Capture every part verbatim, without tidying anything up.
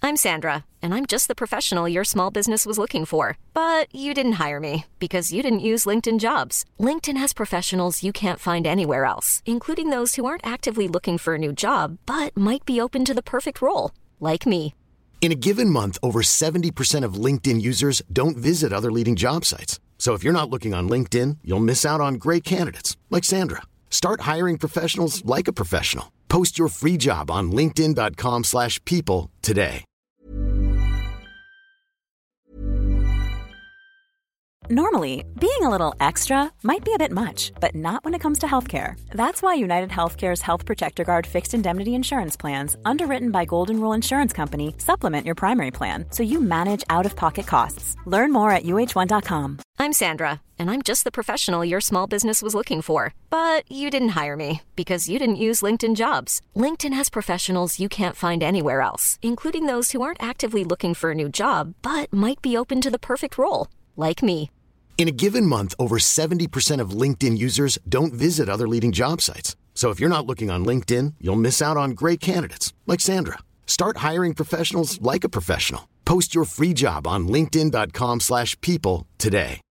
I'm Sandra, and I'm just the professional your small business was looking for. But you didn't hire me because you didn't use LinkedIn Jobs. LinkedIn has professionals you can't find anywhere else, including those who aren't actively looking for a new job, but might be open to the perfect role, like me. In a given month, over seventy percent of LinkedIn users don't visit other leading job sites. So if you're not looking on LinkedIn, you'll miss out on great candidates like Sandra. Start hiring professionals like a professional. Post your free job on linkedin.com slash people today. Normally, being a little extra might be a bit much, but not when it comes to healthcare. That's why United Healthcare's Health Protector Guard fixed indemnity insurance plans, underwritten by Golden Rule Insurance Company, supplement your primary plan so you manage out-of-pocket costs. Learn more at U H one dot com. I'm Sandra, and I'm just the professional your small business was looking for. But you didn't hire me because you didn't use LinkedIn Jobs. LinkedIn has professionals you can't find anywhere else, including those who aren't actively looking for a new job, but might be open to the perfect role, like me. In a given month, over seventy percent of LinkedIn users don't visit other leading job sites. So if you're not looking on LinkedIn, you'll miss out on great candidates like Sandra. Start hiring professionals like a professional. Post your free job on linkedin.com slash people today.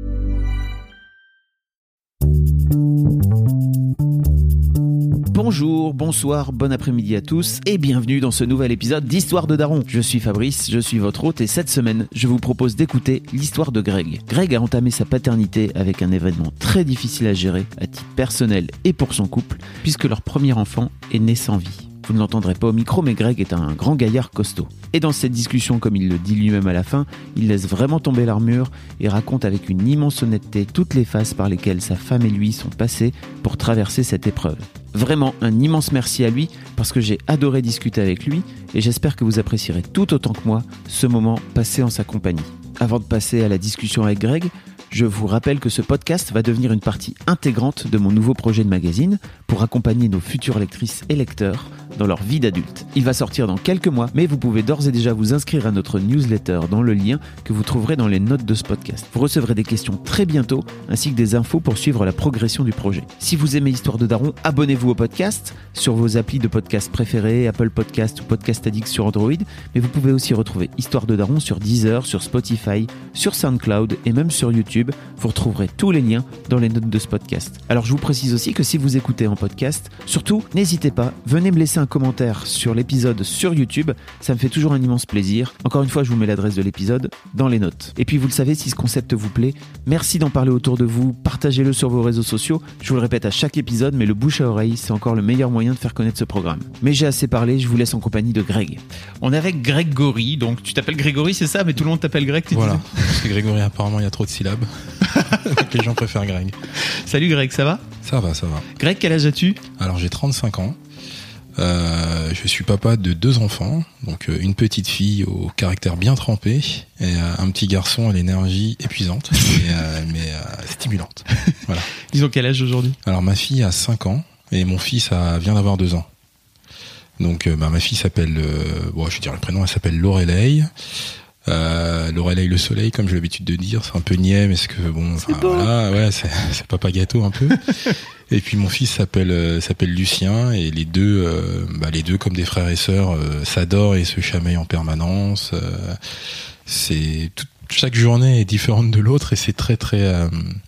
Bonjour, bonsoir, bon après-midi à tous et bienvenue dans ce nouvel épisode d'Histoire de Daron. Je suis Fabrice, je suis votre hôte et cette semaine, je vous propose d'écouter l'histoire de Greg. Greg a entamé sa paternité avec un événement très difficile à gérer à titre personnel et pour son couple, puisque leur premier enfant est né sans vie. Vous ne l'entendrez pas au micro, mais Greg est un grand gaillard costaud. Et dans cette discussion, comme il le dit lui-même à la fin, il laisse vraiment tomber l'armure et raconte avec une immense honnêteté toutes les phases par lesquelles sa femme et lui sont passés pour traverser cette épreuve. Vraiment un immense merci à lui parce que j'ai adoré discuter avec lui et j'espère que vous apprécierez tout autant que moi ce moment passé en sa compagnie. Avant de passer à la discussion avec Greg, je vous rappelle que ce podcast va devenir une partie intégrante de mon nouveau projet de magazine pour accompagner nos futures lectrices et lecteurs dans leur vie d'adulte. Il va sortir dans quelques mois, mais vous pouvez d'ores et déjà vous inscrire à notre newsletter dans le lien que vous trouverez dans les notes de ce podcast. Vous recevrez des questions très bientôt, ainsi que des infos pour suivre la progression du projet. Si vous aimez Histoire de Daron, abonnez-vous au podcast sur vos applis de podcast préférés, Apple Podcast ou Podcast Addict sur Android, mais vous pouvez aussi retrouver Histoire de Daron sur Deezer, sur Spotify, sur SoundCloud et même sur YouTube. Vous retrouverez tous les liens dans les notes de ce podcast. Alors je vous précise aussi que si vous écoutez en podcast, surtout n'hésitez pas, venez me laisser un commentaire sur l'épisode sur YouTube, ça me fait toujours un immense plaisir. Encore une fois, je vous mets l'adresse de l'épisode dans les notes. Et puis vous le savez, si ce concept vous plaît, merci d'en parler autour de vous, partagez-le sur vos réseaux sociaux. Je vous le répète à chaque épisode, mais le bouche à oreille, c'est encore le meilleur moyen de faire connaître ce programme. Mais j'ai assez parlé, je vous laisse en compagnie de Greg. On est avec Grégory, donc tu t'appelles Grégory, c'est ça, mais tout le monde t'appelle Greg, tu Voilà, disais. parce que Grégory apparemment il y a trop de syllabes. Donc les gens préfèrent Greg. Salut Greg, ça va ? Ça va, ça va. Greg, quel âge as-tu ? Alors j'ai trente-cinq ans. Euh, je suis papa de deux enfants, donc euh, une petite fille au caractère bien trempé et euh, un petit garçon à l'énergie épuisante, mais, euh, mais euh, stimulante. Voilà. Ils ont quel âge aujourd'hui ? Alors ma fille a cinq ans et mon fils a, vient d'avoir deux ans. Donc euh, bah, ma fille s'appelle, euh, bon, je vais dire le prénom, elle s'appelle Lorelei. Euh, Lorelei le soleil, comme j'ai l'habitude de dire, c'est un peu niais, mais c'est que bon, enfin, voilà, ouais, c'est, c'est papa gâteau un peu. Et puis mon fils s'appelle euh, s'appelle Lucien et les deux, euh, bah, les deux comme des frères et sœurs, euh, s'adorent et se chamaillent en permanence. Euh, c'est tout, chaque journée est différente de l'autre et c'est très très euh,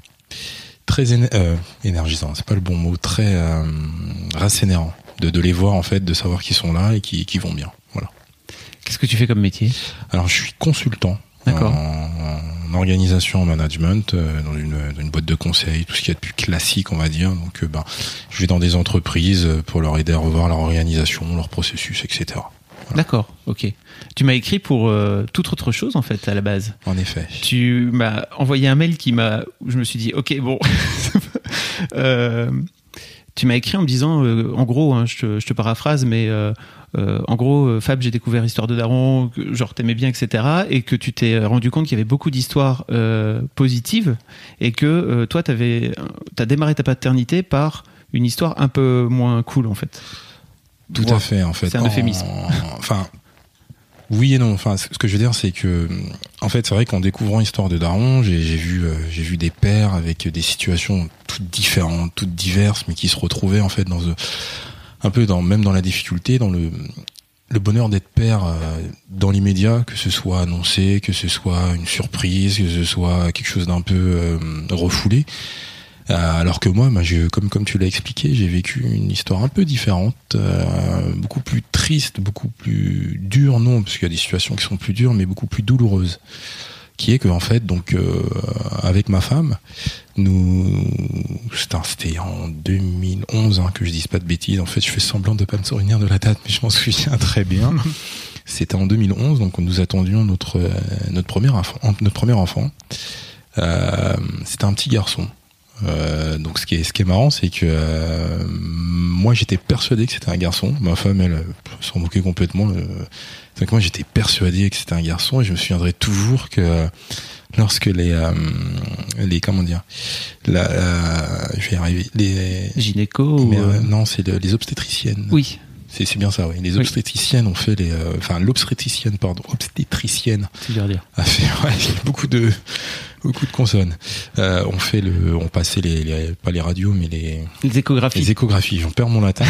très éner- euh, énergisant. C'est pas le bon mot, très euh, rassénérant de de les voir en fait, de savoir qu'ils sont là et qu'ils qu'ils vont bien. Voilà. Qu'est-ce que tu fais comme métier ? Alors je suis consultant. D'accord. En, en organisation, en management, euh, dans, une, dans une boîte de conseil, tout ce qu'il y a de plus classique, on va dire. Donc, euh, ben, je vais dans des entreprises pour leur aider à revoir leur organisation, leur processus, et cetera. Voilà. D'accord, ok. Tu m'as écrit pour euh, toute autre chose en fait à la base. En effet. Tu m'as envoyé un mail qui m'a, où je me suis dit, ok, bon. euh, tu m'as écrit en me disant, euh, en gros, hein, je, te, je te paraphrase, mais euh, euh, en gros, Fab, j'ai découvert Histoire de Daron, que, genre t'aimais bien, et cetera, et que tu t'es rendu compte qu'il y avait beaucoup d'histoires euh, positives, et que euh, toi, t'avais, t'as démarré ta paternité par une histoire un peu moins cool, en fait. Tout Wow. à fait, en fait. C'est un euphémisme. En, enfin, oui et non. Enfin, ce que je veux dire, c'est que, en fait, c'est vrai qu'en découvrant Histoire de Daron, j'ai, j'ai vu, euh, j'ai vu des pères avec des situations toutes différentes, toutes diverses, mais qui se retrouvaient en fait dans un peu dans, même dans la difficulté, dans le, le bonheur d'être père euh, dans l'immédiat, que ce soit annoncé, que ce soit une surprise, que ce soit quelque chose d'un peu euh, refoulé. Euh, alors que moi, bah, je, comme comme tu l'as expliqué, j'ai vécu une histoire un peu différente, euh, beaucoup plus triste, beaucoup plus dure, non, parce qu'il y a des situations qui sont plus dures, mais beaucoup plus douloureuses. Qui est que en fait, donc euh, avec ma femme, nous, c'était, c'était en deux mille onze, hein, que je dise pas de bêtises. En fait, je fais semblant de pas me souvenir de la date, mais je m'en souviens très bien. C'était en deux mille onze, donc nous attendions notre euh, notre premier enfant. Notre premier enfant, euh, c'était un petit garçon. Euh, donc ce qui est ce qui est marrant, c'est que euh, moi j'étais persuadé que c'était un garçon. Ma femme, elle, elle s'en moquait complètement. Euh, donc moi j'étais persuadé que c'était un garçon, et je me souviendrai toujours que euh, lorsque les euh, les comment dire, la, la, je vais y arriver, les gynéco mais, ou euh, non, c'est le, les obstétriciennes. Oui. C'est, c'est bien ça, oui. Les obstétriciennes oui. ont fait les, euh, enfin l'obstétricienne, pardon, obstétricienne. C'est dur à dire. A fait, ouais, il y a beaucoup de, beaucoup de consonnes. Euh, on fait le, on passait les, les, pas les radios, mais les, les échographies. Les échographies. J'en perds mon latin.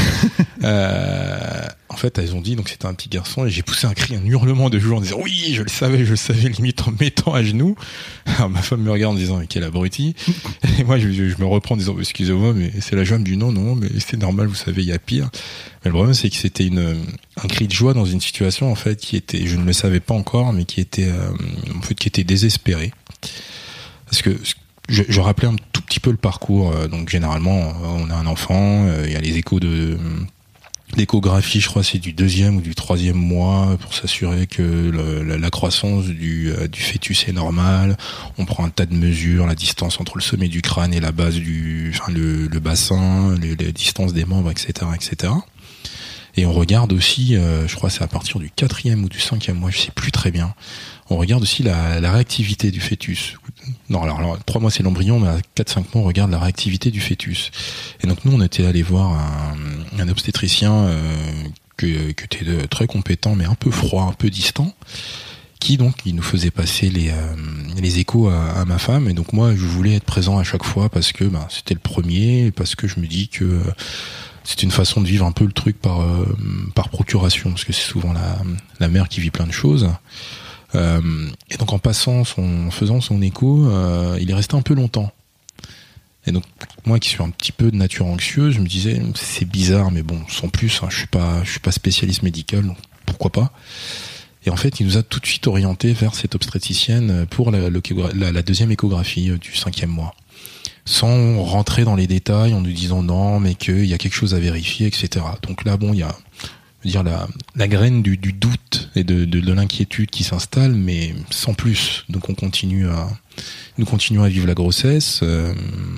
euh, en fait, elles ont dit, donc c'était un petit garçon, et j'ai poussé un cri, un hurlement de joie en disant oui, je le savais, je le savais, limite en me mettant à genoux. Alors ma femme me regarde en disant mais quel abruti. Et moi, je, je me reprends en disant excusez-moi, mais c'est la joie. Elle me dit non, non, mais c'est normal, vous savez, il y a pire. Mais le problème, c'est que c'était une, un cri de joie dans une situation, en fait, qui était, je ne le savais pas encore, mais qui était, euh, en fait, qui était désespéré. Parce que, je, je rappelais un tout petit peu le parcours. Donc, généralement, on a un enfant, il y a les échos de, l'échographie, je crois, c'est du deuxième ou du troisième mois pour s'assurer que le, la, la croissance du, du fœtus est normale. On prend un tas de mesures, la distance entre le sommet du crâne et la base du, enfin, le, le bassin, les, les distances des membres, et cetera, et cetera. Et on regarde aussi, euh, je crois que c'est à partir du quatrième ou du cinquième mois, je sais plus très bien. On regarde aussi la, la réactivité du fœtus. Non, alors, alors trois mois c'est l'embryon, mais à quatre cinq mois on regarde la réactivité du fœtus. Et donc nous on était allé voir un, un obstétricien euh, que, que était de, très compétent, mais un peu froid, un peu distant, qui donc il nous faisait passer les, euh, les échos à, à ma femme. Et donc moi je voulais être présent à chaque fois parce que ben, c'était le premier, parce que je me dis que c'est une façon de vivre un peu le truc par euh, par procuration, parce que c'est souvent la la mère qui vit plein de choses. Euh, et donc en passant son, en faisant son écho, euh, il est resté un peu longtemps. Et donc moi qui suis un petit peu de nature anxieuse, je me disais c'est bizarre, mais bon, sans plus, hein, je suis pas je suis pas spécialiste médical, donc pourquoi pas. Et en fait, il nous a tout de suite orienté vers cette obstétricienne pour la, la, la deuxième échographie du cinquième mois, sans rentrer dans les détails en nous disant non, mais qu'il y a quelque chose à vérifier, et cetera. Donc là, bon, il y a, je veux dire, la, la graine du, du doute et de, de, de l'inquiétude qui s'installe, mais sans plus. Donc on continue à, nous continuons à vivre la grossesse. Euh,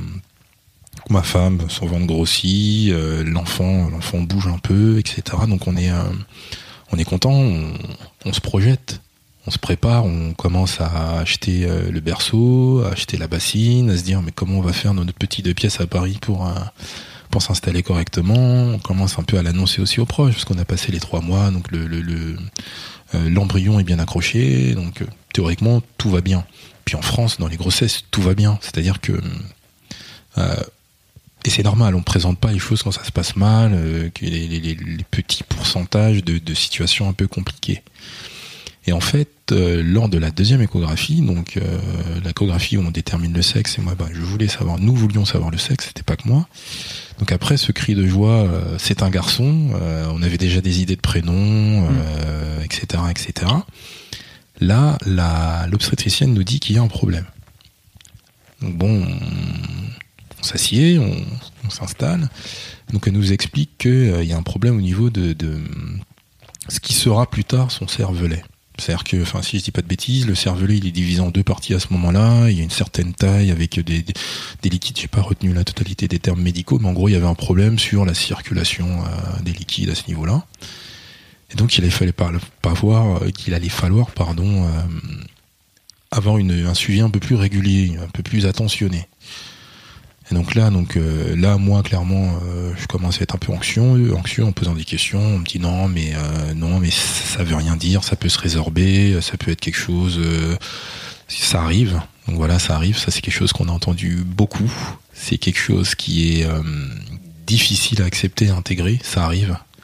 ma femme, son ventre grossit, euh, l'enfant, l'enfant bouge un peu, et cetera. Donc on est, euh, on est content, on, on se projette. On se prépare, on commence à acheter euh, le berceau, à acheter la bassine, à se dire mais comment on va faire notre petit deux pièces à Paris pour euh, pour s'installer correctement. On commence un peu à l'annoncer aussi aux proches parce qu'on a passé les trois mois, donc le, le, le euh, l'embryon est bien accroché, donc euh, théoriquement tout va bien. Puis en France, dans les grossesses, tout va bien, c'est-à-dire que euh, et c'est normal, on présente pas les choses quand ça se passe mal, euh, que les, les, les petits pourcentages de, de situations un peu compliquées. Et en fait, euh, lors de la deuxième échographie, donc euh, l'échographie où on détermine le sexe, et moi, bah, je voulais savoir, nous voulions savoir le sexe, c'était pas que moi. Donc après ce cri de joie, euh, c'est un garçon. Euh, on avait déjà des idées de prénoms, euh, mmh. et cetera, et cetera. Là, la, l'obstétricienne nous dit qu'il y a un problème. Donc bon, on, on s'assied, on, on s'installe. Donc elle nous explique qu'il euh, y a un problème au niveau de, de ce qui sera plus tard son cervelet. C'est-à-dire que, enfin, si je dis pas de bêtises, le cervelet, il est divisé en deux parties à ce moment-là. Il y a une certaine taille avec des, des, des liquides. J'ai pas retenu la totalité des termes médicaux, mais en gros, il y avait un problème sur la circulation euh, des liquides à ce niveau-là. Et donc, il fallait pas, pas voir qu'il allait falloir, pardon, euh, avoir une, un suivi un peu plus régulier, un peu plus attentionné. Et donc là, donc euh, là, moi, clairement, euh, je commence à être un peu anxieux, anxieux en posant des questions. On me dit non, mais euh, non, mais ça, ça veut rien dire. Ça peut se résorber. Ça peut être quelque chose. Euh, ça arrive. Donc voilà, ça arrive. Ça, c'est quelque chose qu'on a entendu beaucoup. C'est quelque chose qui est euh, difficile à accepter, à intégrer. Ça arrive.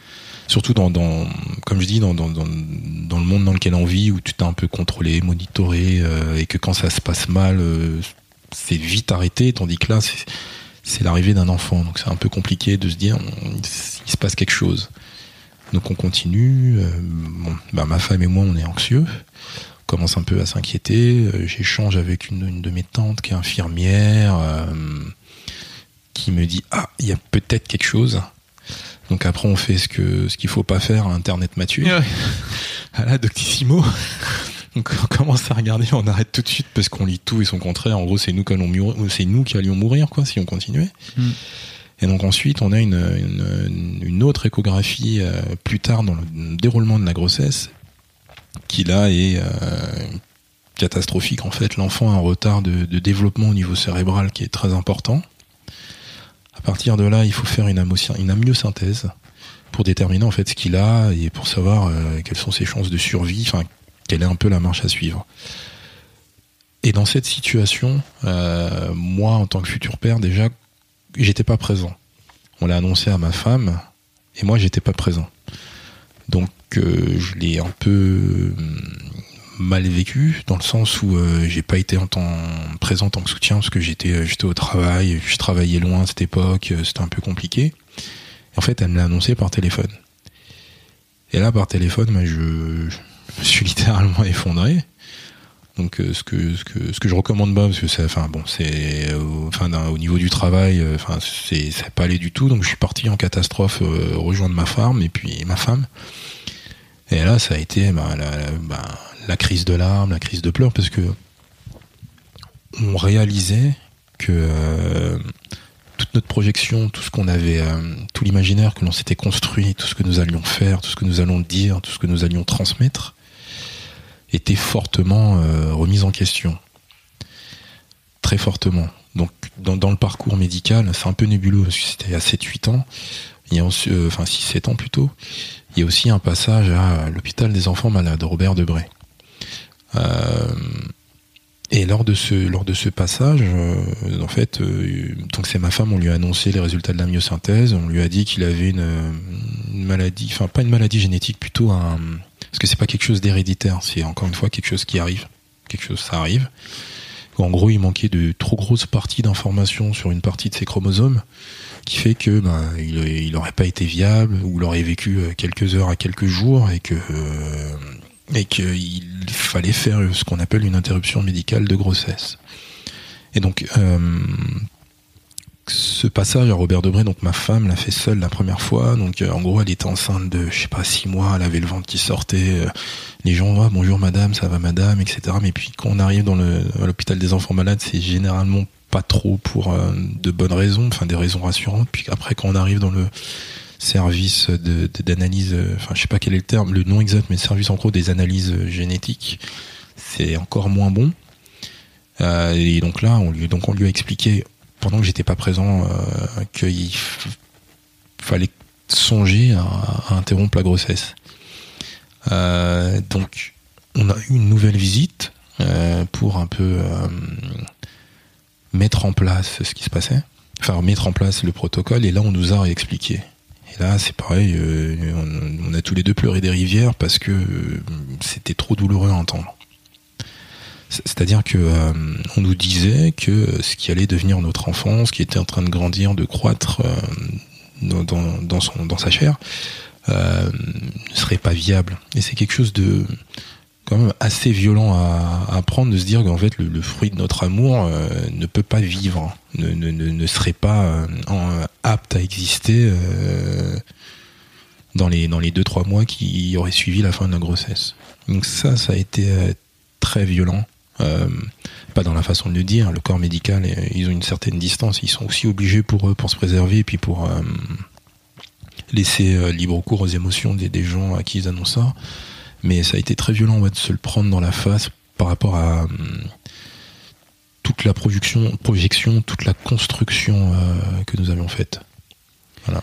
surtout dans, dans, comme je dis, dans, dans, dans, dans le monde dans lequel on vit, où tu t'es un peu contrôlé, monitoré, euh, et que quand ça se passe mal, euh, c'est vite arrêté, tandis que là, c'est, c'est l'arrivée d'un enfant. Donc c'est un peu compliqué de se dire, il se passe quelque chose. Donc on continue. Euh, bon, bah, ma femme et moi, on est anxieux. On commence un peu à s'inquiéter. Euh, j'échange avec une, une de mes tantes qui est infirmière, euh, qui me dit, ah, il y a peut-être quelque chose. Donc après on fait ce que ce qu'il faut pas faire, Internet m'a tué. Ouais. À la Doctissimo. Donc on commence à regarder, on arrête tout de suite parce qu'on lit tout et son contraire. En gros c'est nous qui allons mourir, c'est nous qui allions mourir quoi si on continuait. Mm. Et donc ensuite on a une une, une autre échographie euh, plus tard dans le déroulement de la grossesse qui là est euh, catastrophique en fait. L'enfant a un retard de, de développement au niveau cérébral qui est très important. À partir de là, il faut faire une, amyo- une amyosynthèse pour déterminer en fait ce qu'il a et pour savoir euh, quelles sont ses chances de survie, enfin quelle est un peu la marche à suivre. Et dans cette situation, euh, moi en tant que futur père, déjà, j'étais pas présent. On l'a annoncé à ma femme et moi j'étais pas présent. Donc euh, je l'ai un peu mal vécu dans le sens où euh, j'ai pas été en temps présent en tant que soutien parce que j'étais j'étais au travail, je travaillais loin à cette époque, c'était un peu compliqué. Et en fait, elle me l'a annoncé par téléphone. Et là, par téléphone, moi, je, je me suis littéralement effondré. Donc, euh, ce que ce que ce que je recommande pas, parce que c'est, enfin bon, c'est, euh, enfin au niveau du travail, euh, enfin c'est c'est pas allé du tout. Donc, je suis parti en catastrophe euh, rejoindre ma femme et puis ma femme. Et là, ça a été bah, la, la, bah, la crise de larmes, la crise de pleurs, parce que on réalisait que euh, toute notre projection, tout ce qu'on avait, euh, tout l'imaginaire que l'on s'était construit, tout ce que nous allions faire, tout ce que nous allions dire, tout ce que nous allions transmettre, était fortement euh, remise en question. Très fortement. Donc, dans, dans le parcours médical, c'est un peu nébuleux, parce que c'était à sept huit ans, il y a aussi, euh, enfin six sept ans plutôt, il y a aussi un passage à l'hôpital des enfants malades, Robert Debré. Euh, et lors de ce lors de ce passage, euh, en fait, euh, donc c'est ma femme, on lui a annoncé les résultats de la myosynthèse, on lui a dit qu'il avait une, une maladie, enfin pas une maladie génétique, plutôt un, parce que c'est pas quelque chose d'héréditaire, c'est encore une fois quelque chose qui arrive, quelque chose ça arrive. En gros, il manquait de trop grosses parties d'informations sur une partie de ses chromosomes, qui fait que ben il, il aurait pas été viable, ou il aurait vécu quelques heures à quelques jours, et que euh, et qu'il fallait faire ce qu'on appelle une interruption médicale de grossesse. Et donc euh, ce passage à Robert Debré, donc ma femme l'a fait seule la première fois. Donc euh, en gros, elle était enceinte de je sais pas six mois, elle avait le ventre qui sortait. Euh, les gens, ah, bonjour madame, ça va madame, et cetera. Mais puis quand on arrive dans le à l'hôpital des enfants malades, c'est généralement pas trop pour euh, de bonnes raisons, enfin des raisons rassurantes. Puis après, quand on arrive dans le service de, de, d'analyse, enfin je sais pas quel est le terme, le nom exact, mais le service en gros des analyses génétiques, c'est encore moins bon. Euh, et donc là, on lui, donc on lui a expliqué pendant que j'étais pas présent euh, qu'il f- fallait songer à, à interrompre la grossesse. Euh, donc on a eu une nouvelle visite euh, pour un peu euh, mettre en place ce qui se passait, enfin mettre en place le protocole, et là on nous a réexpliqué. Et là c'est pareil, euh, on, on a tous les deux pleuré des rivières parce que euh, c'était trop douloureux à entendre. C'est-à-dire que euh, on nous disait que ce qui allait devenir notre enfant, ce qui était en train de grandir, de croître euh, dans, dans, dans, son, dans sa chair, euh, ne serait pas viable. Et c'est quelque chose de quand même assez violent à, à prendre, de se dire qu'en fait le, le fruit de notre amour euh, ne peut pas vivre, ne, ne, ne serait pas euh, en, apte à exister euh, dans les dans les deux trois mois qui auraient suivi la fin de la grossesse. Donc ça, ça a été euh, très violent. Euh, pas dans la façon de le dire, le corps médical, ils ont une certaine distance, ils sont aussi obligés pour eux, pour se préserver, et puis pour euh, laisser euh, libre cours aux émotions des, des gens à qui ils annoncent ça. Mais ça a été très violent, ouais, de se le prendre dans la face par rapport à euh, toute la projection, projection, toute la construction euh, que nous avions faite. Voilà.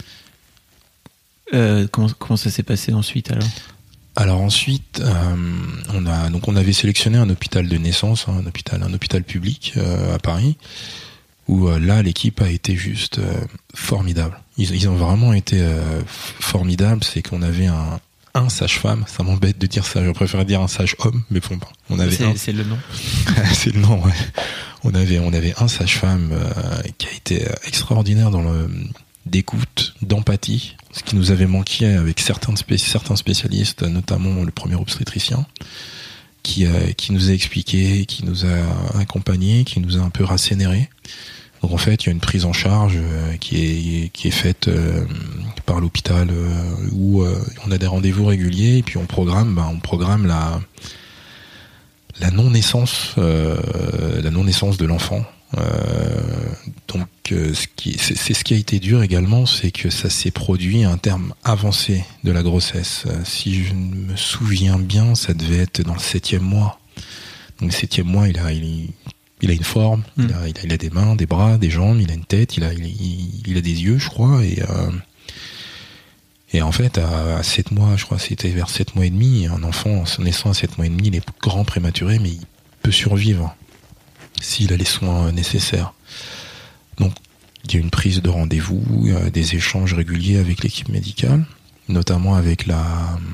Euh, comment, comment ça s'est passé ensuite alors ? Alors ensuite, euh, on a donc on avait sélectionné un hôpital de naissance, hein, un hôpital, un hôpital public euh, à Paris, où euh, là l'équipe a été juste euh, formidable. Ils, ils ont vraiment été euh, formidables. C'est qu'on avait un, un sage-femme. Ça m'embête de dire ça. Je préférerais dire un sage-homme, mais bon, on avait. C'est, un... c'est le nom. c'est le nom. Ouais. On avait, on avait un sage-femme euh, qui a été extraordinaire dans le d'écoute, d'empathie, ce qui nous avait manqué avec certains spé- certains spécialistes, notamment le premier obstétricien, qui euh, qui nous a expliqué, qui nous a accompagnés, qui nous a un peu rassénérés. Donc en fait, il y a une prise en charge euh, qui est qui est faite euh, par l'hôpital euh, où euh, on a des rendez-vous réguliers et puis on programme, bah, on programme la la non-naissance, euh, la non-naissance de l'enfant. Euh, donc, euh, ce qui, c'est, c'est ce qui a été dur également, c'est que ça s'est produit à un terme avancé de la grossesse. Euh, si je me souviens bien, ça devait être dans le septième mois. Donc, le septième mois, il a, il, il a une forme, mmh. il, a, il, a, il a des mains, des bras, des jambes, il a une tête, il a, il, il, il a des yeux, je crois, et euh, et en fait, à, à sept mois, je crois, c'était vers sept mois et demi, un enfant naissant à sept mois et demi, il est grand prématuré, mais il peut survivre s'il a les soins nécessaires. Donc, il y a une prise de rendez-vous, euh, des échanges réguliers avec l'équipe médicale, notamment avec la,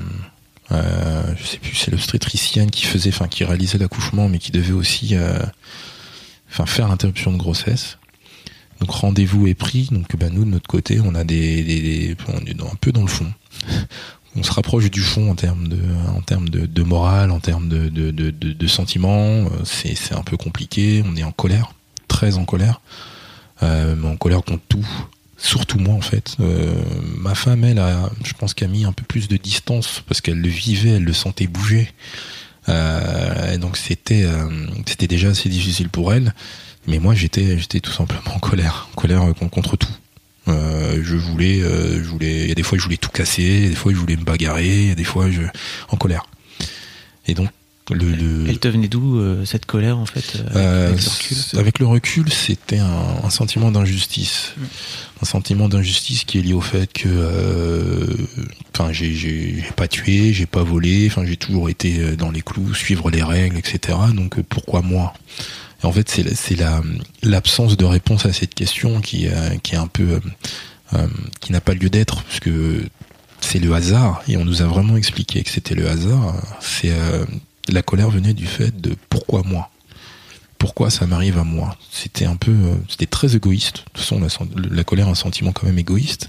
euh, je sais plus, c'est l'obstétricienne qui faisait, enfin, qui réalisait l'accouchement, mais qui devait aussi, euh, enfin, faire l'interruption de grossesse. Donc, rendez-vous est pris. Donc, ben, nous, de notre côté, on a des, des, des on est un peu dans le fond. On se rapproche du fond en termes de, en termes de, de morale, en termes de, de, de, de, de sentiments. C'est, c'est un peu compliqué. On est en colère, très en colère, euh, mais en colère contre tout. Surtout moi, en fait. Euh, ma femme, elle, a, je pense qu'elle a mis un peu plus de distance parce qu'elle le vivait, elle le sentait bouger. Euh, et donc c'était, euh, c'était déjà assez difficile pour elle. Mais moi, j'étais, j'étais tout simplement en colère, en colère contre tout. Euh, je voulais, euh, je voulais. Il y a des fois, je voulais tout casser. Des fois, je voulais me bagarrer. Il y a des fois, je en colère. Et donc, le. le... Elle te venait d'où euh, cette colère en fait avec, euh, avec le recul Avec le recul, c'était un, un sentiment d'injustice, mmh. un sentiment d'injustice qui est lié au fait que, enfin, euh, j'ai, j'ai, j'ai pas tué, j'ai pas volé. Enfin, j'ai toujours été dans les clous, suivre les règles, et cetera. Donc, euh, pourquoi moi? Et en fait, c'est, c'est la, l'absence de réponse à cette question qui, euh, qui est un peu, euh, euh, qui n'a pas lieu d'être, parce que c'est le hasard, et on nous a vraiment expliqué que c'était le hasard. C'est, euh, la colère venait du fait de pourquoi moi? Pourquoi ça m'arrive à moi? C'était un peu, euh, c'était très égoïste. De toute façon, la, la colère est un sentiment quand même égoïste.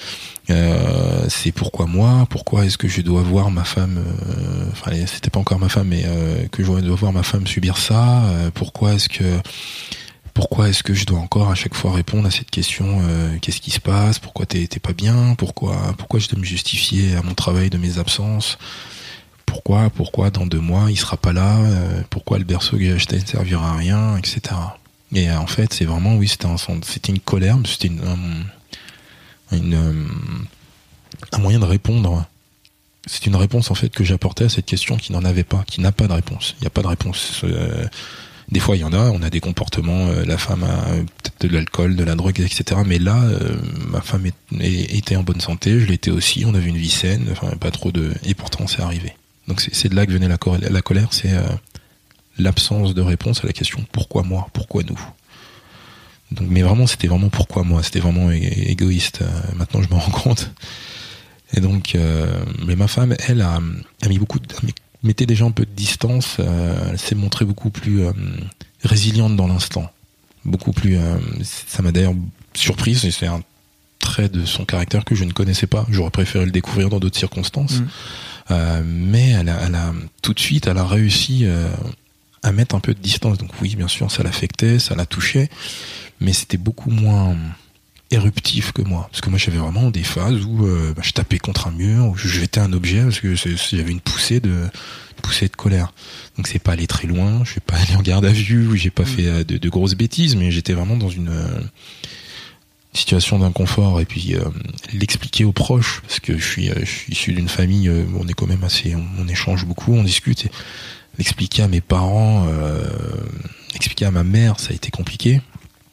Euh, c'est pourquoi moi, pourquoi est-ce que je dois voir ma femme, euh, enfin c'était pas encore ma femme, mais euh, que je dois voir ma femme subir ça, euh, pourquoi est-ce que pourquoi est-ce que je dois encore à chaque fois répondre à cette question, euh, qu'est-ce qui se passe, pourquoi t'es, t'es pas bien, pourquoi pourquoi je dois me justifier à mon travail de mes absences, pourquoi pourquoi dans deux mois il sera pas là, euh, pourquoi le berceau que j'ai acheté ne servira à rien, et cetera. Et euh, en fait c'est vraiment oui c'était un, c'était une colère, c'était une un, Une, euh, un moyen de répondre. C'est une réponse en fait que j'apportais à cette question qui n'en avait pas, qui n'a pas de réponse. Il n'y a pas de réponse. Euh, des fois il y en a, on a des comportements, euh, la femme a peut-être de l'alcool, de la drogue, et cetera. Mais là, euh, ma femme est, est, était en bonne santé, je l'étais aussi, on avait une vie saine, enfin pas trop de. Et pourtant c'est arrivé. Donc c'est, c'est de là que venait la, cor- la colère, c'est euh, l'absence de réponse à la question pourquoi moi, pourquoi nous. Donc, mais vraiment, c'était vraiment pourquoi moi, c'était vraiment é- égoïste. Euh, maintenant, je me rends compte. Et donc, euh, mais ma femme, elle a, a mis beaucoup, de, mettait déjà un peu de distance. Euh, elle s'est montrée beaucoup plus euh, résiliente dans l'instant, beaucoup plus. Euh, ça m'a d'ailleurs surprise. Et c'est un trait de son caractère que je ne connaissais pas. J'aurais préféré le découvrir dans d'autres circonstances. Mmh. Euh, mais elle a, elle a tout de suite, elle a réussi euh, à mettre un peu de distance. Donc oui, bien sûr, ça l'affectait, ça la touchait. Mais c'était beaucoup moins éruptif que moi. Parce que moi, j'avais vraiment des phases où euh, bah, je tapais contre un mur, où je jetais un objet, parce que c'est, c'est, j'avais une poussée de, une poussée de colère. Donc c'est pas allé très loin, je suis pas allé en garde à vue, ou j'ai pas mmh. fait euh, de, de grosses bêtises, mais j'étais vraiment dans une euh, situation d'inconfort. Et puis euh, l'expliquer aux proches, parce que je suis, euh, je suis issu d'une famille, euh, on est quand même assez, on, on échange beaucoup, on discute. Et l'expliquer à mes parents, euh, l'expliquer à ma mère, ça a été compliqué.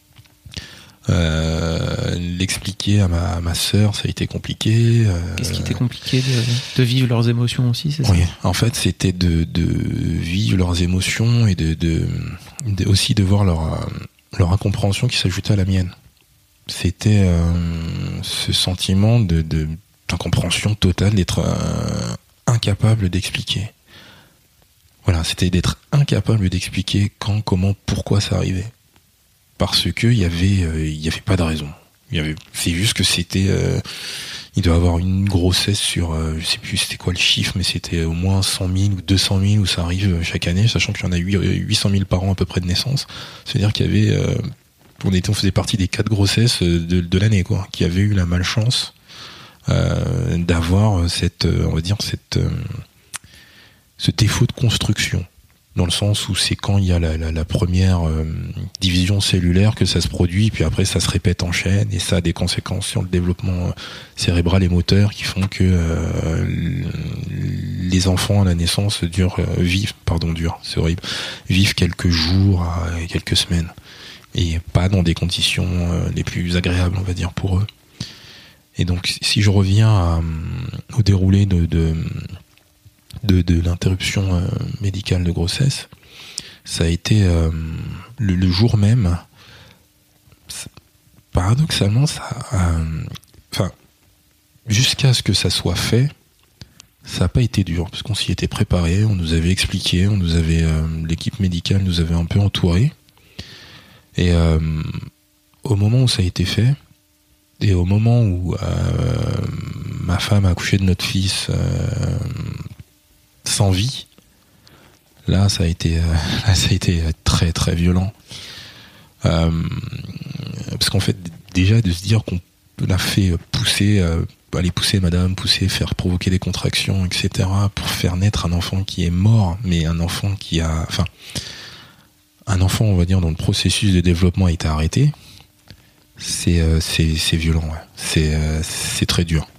Euh, l'expliquer à ma, à ma sœur, ça a été compliqué. Euh, Qu'est-ce qui était compliqué de, de vivre leurs émotions aussi, c'est ça? Oui, en fait, c'était de, de vivre leurs émotions et de, de, de aussi de voir leur, leur incompréhension qui s'ajoutait à la mienne. C'était euh, ce sentiment de, de, d'incompréhension totale, d'être euh, incapable d'expliquer. Voilà, c'était d'être incapable d'expliquer quand, comment, pourquoi ça arrivait. Parce que il y avait, euh, il y avait pas de raison. Il y avait, c'est juste que c'était, euh, il doit avoir une grossesse sur, euh, je sais plus c'était quoi le chiffre, mais c'était au moins cent mille ou deux cent mille où ça arrive chaque année, sachant qu'il y en a huit cent mille par an à peu près de naissance. C'est-à-dire qu'il y avait, euh, on était, on faisait partie des quatre grossesses de, de l'année, quoi, qui avaient eu la malchance euh, d'avoir cette, on va dire cette euh, ce défaut de construction, dans le sens où c'est quand il y a la, la, la première euh, division cellulaire que ça se produit, puis après ça se répète en chaîne, et ça a des conséquences sur le développement cérébral et moteur qui font que euh, les enfants à la naissance durent, euh, vivent, pardon, durent, c'est horrible, vivent quelques jours à quelques semaines, et pas dans des conditions euh, les plus agréables, on va dire, pour eux. Et donc, si je reviens à, au déroulé de... de de, de l'interruption euh, médicale de grossesse, ça a été euh, le, le jour même, paradoxalement, ça enfin, euh, jusqu'à ce que ça soit fait, ça n'a pas été dur, parce qu'on s'y était préparé, on nous avait expliqué, on nous avait, euh, l'équipe médicale nous avait un peu entouré, et euh, au moment où ça a été fait, et au moment où euh, ma femme a accouché de notre fils, euh, sans vie, là ça a été, euh, là, ça a été très très violent, euh, parce qu'en fait déjà de se dire qu'on l'a fait pousser, euh, aller pousser madame, pousser, faire provoquer des contractions, et cetera, pour faire naître un enfant qui est mort, mais un enfant qui a, enfin, un enfant, on va dire, dont le processus de développement a été arrêté, c'est euh, c'est c'est violent, ouais. c'est euh, c'est très dur.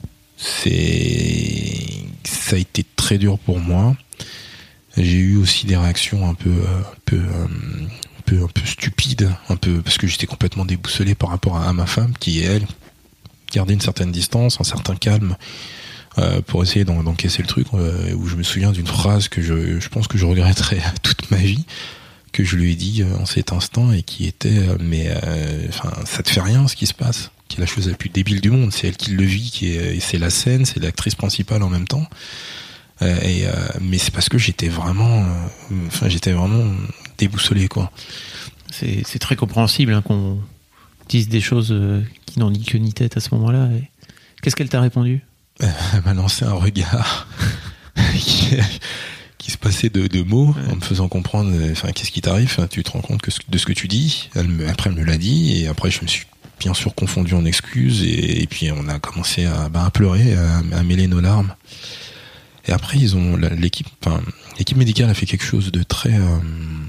C'est, ça a été très dur pour moi. J'ai eu aussi des réactions un peu, un peu, un peu, un peu stupides, un peu parce que j'étais complètement déboussolé par rapport à, à ma femme, qui elle gardait une certaine distance, un certain calme, euh, pour essayer d'en, d'encaisser le truc. Euh, où je me souviens d'une phrase que je, je pense que je regretterai toute ma vie, que je lui ai dit en cet instant et qui était, mais, enfin, euh, ça te fait rien ce qui se passe. Qui est la chose la plus débile du monde, c'est elle qui le vit, qui est, et c'est la scène, c'est l'actrice principale en même temps. Euh, et euh, mais c'est parce que j'étais vraiment, euh, enfin j'étais vraiment déboussolé, quoi. C'est, c'est très compréhensible, hein, qu'on dise des choses euh, qui n'ont ni queue ni tête à ce moment-là. Et... Qu'est-ce qu'elle t'a répondu ? Elle m'a lancé un regard qui, qui se passait de, de mots, ouais, en me faisant comprendre, enfin qu'est-ce qui t'arrive, enfin, tu te rends compte que, de ce que tu dis. Elle me, après elle me l'a dit, et après je me suis bien sûr confondu en excuses, et, et puis on a commencé à, bah, à pleurer, à, à mêler nos larmes. Et après ils ont l'équipe, enfin l'équipe médicale a fait quelque chose de très, euh,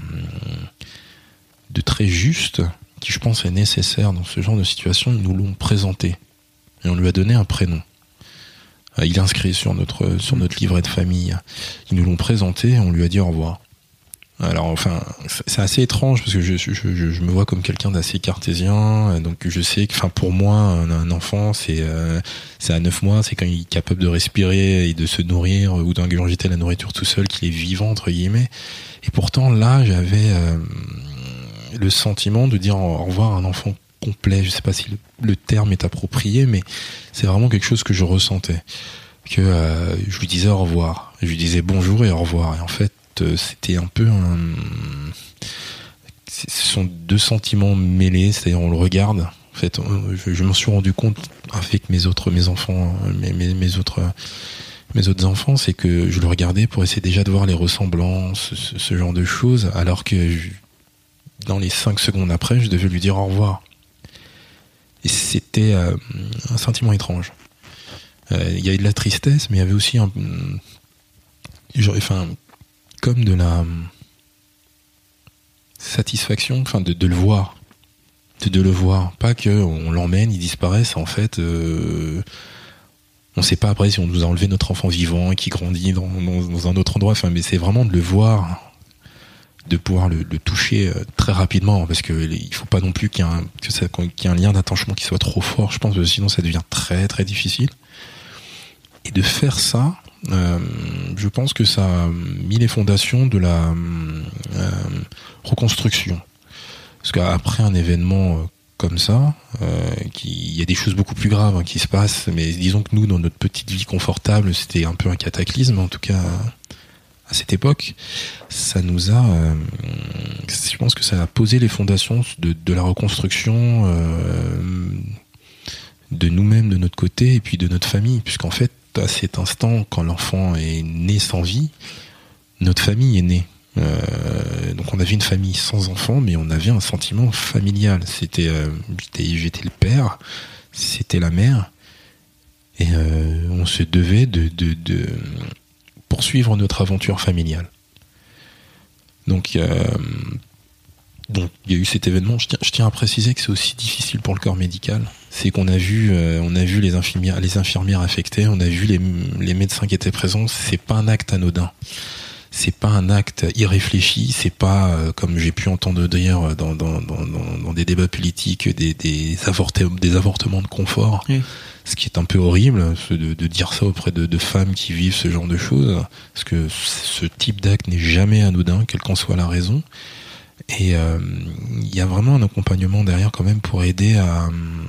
de très juste, qui je pense est nécessaire dans ce genre de situation. Ils nous l'ont présenté et on lui a donné un prénom. Il est inscrit sur notre sur notre livret de famille. Ils nous l'ont présenté et on lui a dit au revoir. Alors enfin, c'est assez étrange parce que je, je, je, je me vois comme quelqu'un d'assez cartésien, donc je sais que, enfin, pour moi, un, un enfant, c'est euh, c'est à neuf mois, c'est quand il est capable de respirer et de se nourrir ou d'ingurgiter la nourriture tout seul qu'il est vivant, entre guillemets. Et pourtant là, j'avais euh, le sentiment de dire au revoir à un enfant complet. Je sais pas si le, le terme est approprié, mais c'est vraiment quelque chose que je ressentais. Que euh, je lui disais au revoir, je lui disais bonjour et au revoir. Et en fait, c'était un peu un... ce sont deux sentiments mêlés, c'est-à-dire on le regarde, en fait, je, je m'en suis rendu compte avec mes autres mes enfants, mes, mes, mes autres mes autres enfants, c'est que je le regardais pour essayer déjà de voir les ressemblances, ce, ce genre de choses, alors que je, dans les cinq secondes après, je devais lui dire au revoir. Et c'était euh, un sentiment étrange. Euh, il y avait de la tristesse, mais il y avait aussi un... Genre, enfin... comme de la satisfaction, enfin de, de le voir, de, de le voir, pas que on l'emmène, il disparaisse, en fait, euh, on sait pas après si on nous a enlevé notre enfant vivant et qui grandit dans, dans, dans un autre endroit, enfin, mais c'est vraiment de le voir, de pouvoir le, le toucher très rapidement, parce que il faut pas non plus qu'il y ait un, que ça, qu'il y ait un lien d'attachement qui soit trop fort, je pense, parce que sinon ça devient très très difficile. Et de faire ça, Euh, je pense que ça a mis les fondations de la euh, reconstruction. Parce qu'après un événement euh, comme ça, euh, il y a des choses beaucoup plus graves hein, qui se passent, mais disons que nous, dans notre petite vie confortable, c'était un peu un cataclysme, en tout cas à cette époque. Ça nous a, euh, je pense que ça a posé les fondations de, de la reconstruction euh, de nous-mêmes, de notre côté, et puis de notre famille, puisqu'en fait, à cet instant, quand l'enfant est né sans vie, notre famille est née. Euh, donc on avait une famille sans enfants, mais on avait un sentiment familial. C'était, euh, j'étais, j'étais le père, c'était la mère, et euh, on se devait de, de, de poursuivre notre aventure familiale. Donc, euh, donc il y a eu cet événement. Je tiens, je tiens à préciser que c'est aussi difficile pour le corps médical. C'est qu'on a vu, euh, on a vu les infirmières, les infirmières affectées, on a vu les, les médecins qui étaient présents. C'est pas un acte anodin. C'est pas un acte irréfléchi, c'est pas euh, comme j'ai pu entendre dire dans dans dans dans, dans des débats politiques des des avortements des avortements de confort. Oui. Ce qui est un peu horrible de, de dire ça auprès de, de femmes qui vivent ce genre de choses, parce que ce type d'acte n'est jamais anodin, quelle qu'en soit la raison. Et il euh, y a vraiment un accompagnement derrière quand même pour aider à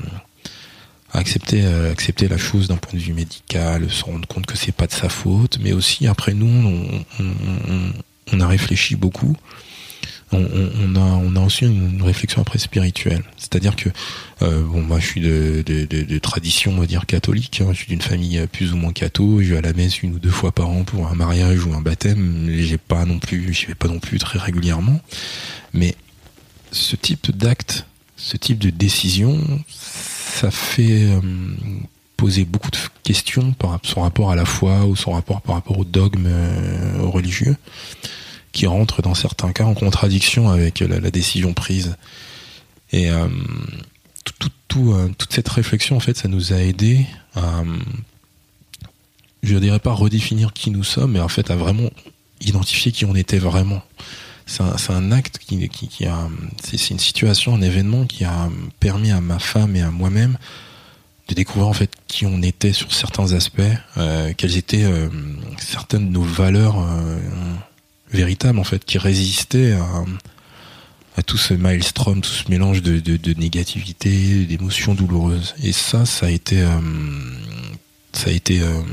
à accepter euh, accepter la chose d'un point de vue médical, se rendre compte que c'est pas de sa faute, mais aussi après nous on, on, on, on a réfléchi beaucoup, on, on, on a on a aussi une réflexion après spirituelle, c'est-à-dire que euh, bon moi je suis de, de, de, de tradition on va dire catholique, hein, je suis d'une famille plus ou moins catho, je vais à la messe une ou deux fois par an pour un mariage ou un baptême, j'ai pas non plus j'y vais pas non plus très régulièrement, mais ce type d'acte, ce type de décision, ça fait euh, poser beaucoup de questions par son rapport à la foi ou son rapport par rapport au dogme euh, religieux, qui rentre dans certains cas en contradiction avec la, la décision prise. Et euh, tout, tout, tout, euh, toute cette réflexion, en fait, ça nous a aidé à, je ne dirais pas redéfinir qui nous sommes, mais en fait à vraiment identifier qui on était vraiment. C'est un, c'est un acte qui, qui, qui a, c'est, c'est une situation, un événement qui a permis à ma femme et à moi-même de découvrir en fait qui on était sur certains aspects, euh, quelles étaient euh, certaines de nos valeurs euh, véritables en fait, qui résistaient à, à tout ce maelstrom, tout ce mélange de, de, de négativité, d'émotions douloureuses. Et ça, ça a été, euh, ça a été euh,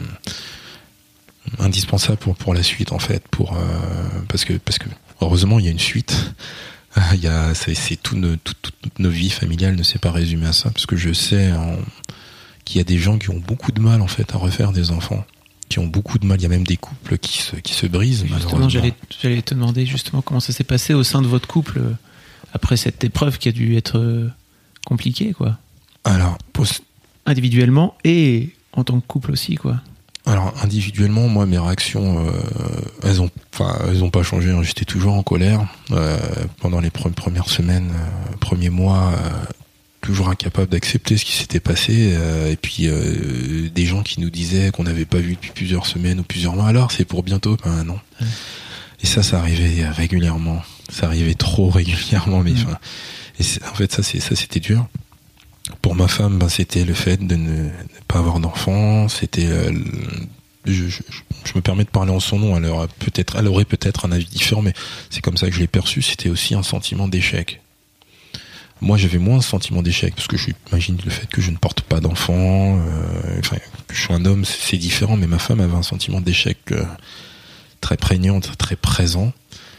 indispensable pour pour la suite en fait, pour euh, parce que parce que heureusement, il y a une suite. Il y a, c'est, c'est tout nos, tout, toutes nos vies familiales ne s'est pas résumé à ça, parce que je sais en, qu'il y a des gens qui ont beaucoup de mal en fait à refaire des enfants, qui ont beaucoup de mal. Il y a même des couples qui se qui se brisent. Justement, j'allais j'allais te demander justement comment ça s'est passé au sein de votre couple après cette épreuve qui a dû être compliquée, quoi. Alors, post... individuellement et en tant que couple aussi, quoi. Alors individuellement, moi mes réactions, euh, elles ont, enfin elles ont pas changé. Hein. J'étais toujours en colère euh, pendant les pre- premières semaines, euh, premiers mois, euh, toujours incapable d'accepter ce qui s'était passé. Euh, et puis euh, des gens qui nous disaient qu'on n'avait pas vu depuis plusieurs semaines ou plusieurs mois. Alors c'est pour bientôt, ben non. Ouais. Et ça, ça arrivait régulièrement. Ça arrivait trop régulièrement, mais enfin. Mmh. Et c'est, en fait, ça, c'est ça, c'était dur. Pour ma femme, ben, c'était le fait de ne, ne pas avoir d'enfant. C'était, euh, je, je, je me permets de parler en son nom. Elle aurait peut-être, elle aurait peut-être un avis différent, mais c'est comme ça que je l'ai perçu. C'était aussi un sentiment d'échec. Moi, j'avais moins un sentiment d'échec parce que j'imagine le fait que je ne porte pas d'enfant, euh, enfin, que je suis un homme, c'est, c'est différent. Mais ma femme avait un sentiment d'échec euh, très prégnant, très présent.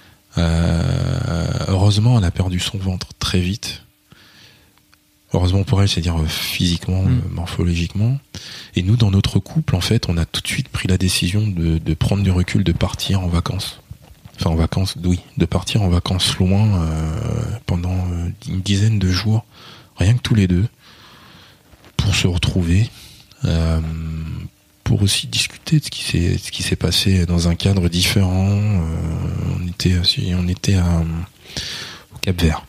Euh, heureusement, elle a perdu son ventre très vite. Heureusement pour elle, c'est-à-dire physiquement, mmh. morphologiquement. Et nous, dans notre couple, en fait, on a tout de suite pris la décision de, de prendre du recul, de partir en vacances. Enfin, en vacances, oui, de partir en vacances loin euh, pendant une dizaine de jours, rien que tous les deux, pour se retrouver, euh, pour aussi discuter de ce qui s'est, ce qui s'est passé dans un cadre différent. Euh, on était, on était à, au Cap-Vert.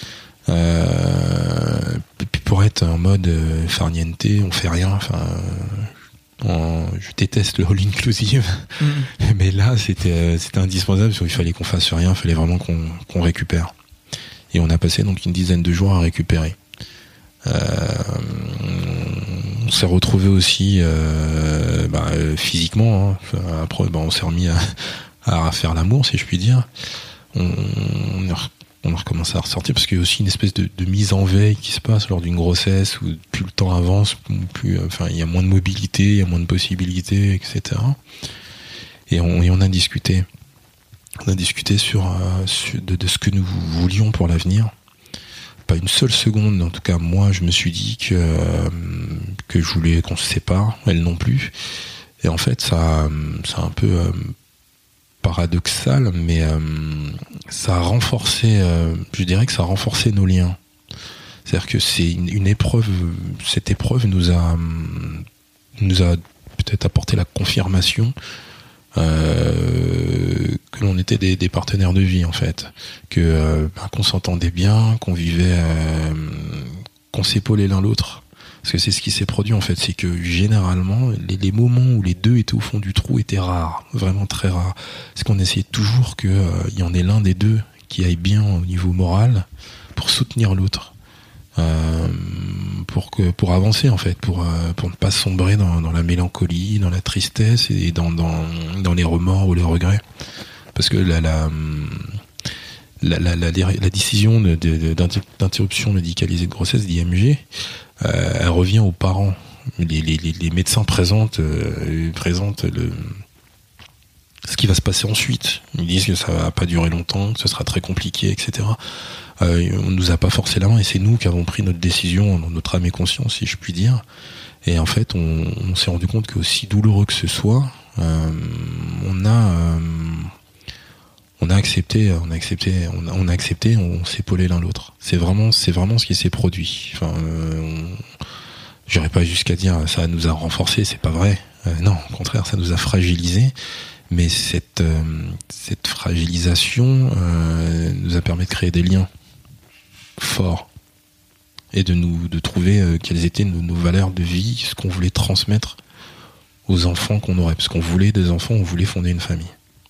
Euh, et puis pour être en mode euh, farniente, on fait rien. Enfin, euh, je déteste le all inclusive, mmh. mais là c'était euh, c'était indispensable parce qu'il fallait qu'on fasse rien, il fallait vraiment qu'on qu'on récupère. Et on a passé donc une dizaine de jours à récupérer. Euh, on s'est retrouvé aussi euh, bah, physiquement. Hein. Après, bah, on s'est remis à, à faire l'amour, si je puis dire. On, on On a recommencé à ressortir parce qu'il y a aussi une espèce de, de mise en veille qui se passe lors d'une grossesse où plus le temps avance, plus, enfin, il y a moins de mobilité, il y a moins de possibilités, et cetera. Et on, et on a discuté. On a discuté sur, euh, sur de, de ce que nous voulions pour l'avenir. Pas une seule seconde, en tout cas moi, je me suis dit que euh, que je voulais qu'on se sépare, elle non plus. Et en fait, ça, c'est un peu euh, paradoxal, mais euh, ça a renforcé, euh, je dirais que ça a renforcé nos liens. C'est-à-dire que c'est une, une épreuve, cette épreuve nous a, nous a peut-être apporté la confirmation euh, que l'on était des, des partenaires de vie, en fait, que euh, qu'on s'entendait bien, qu'on vivait, euh, qu'on s'épaulait l'un l'autre. Parce que c'est ce qui s'est produit, en fait, c'est que généralement les, les moments où les deux étaient au fond du trou étaient rares, vraiment très rares. Parce qu'on essayait toujours qu'il euh, y en ait l'un des deux qui aille bien au niveau moral pour soutenir l'autre, euh, pour que pour avancer, en fait, pour euh, pour ne pas sombrer dans, dans la mélancolie, dans la tristesse et dans dans dans les remords ou les regrets. Parce que la la la la, la, la décision de, de, d'interruption médicalisée de grossesse, d'I M G, Euh, elle revient aux parents. Les, les, les médecins présentent, euh, présentent le, ce qui va se passer ensuite. Ils disent que ça va pas durer longtemps, que ce sera très compliqué, et cetera. Euh, on nous a pas forcé la main et c'est nous qui avons pris notre décision, notre âme et conscience, si je puis dire. Et en fait, on, on s'est rendu compte que aussi douloureux que ce soit, euh, on a, euh, on a accepté, on a accepté, on a, on a accepté, on s'épaulait l'un l'autre. C'est vraiment, c'est vraiment ce qui s'est produit. Enfin, euh, on, j'irais pas jusqu'à dire ça nous a renforcés, c'est pas vrai. Euh, non, au contraire, ça nous a fragilisés. Mais cette, euh, cette fragilisation euh, nous a permis de créer des liens forts et de nous, de trouver euh, quelles étaient nos, nos valeurs de vie, ce qu'on voulait transmettre aux enfants qu'on aurait, parce qu'on voulait des enfants, on voulait fonder une famille.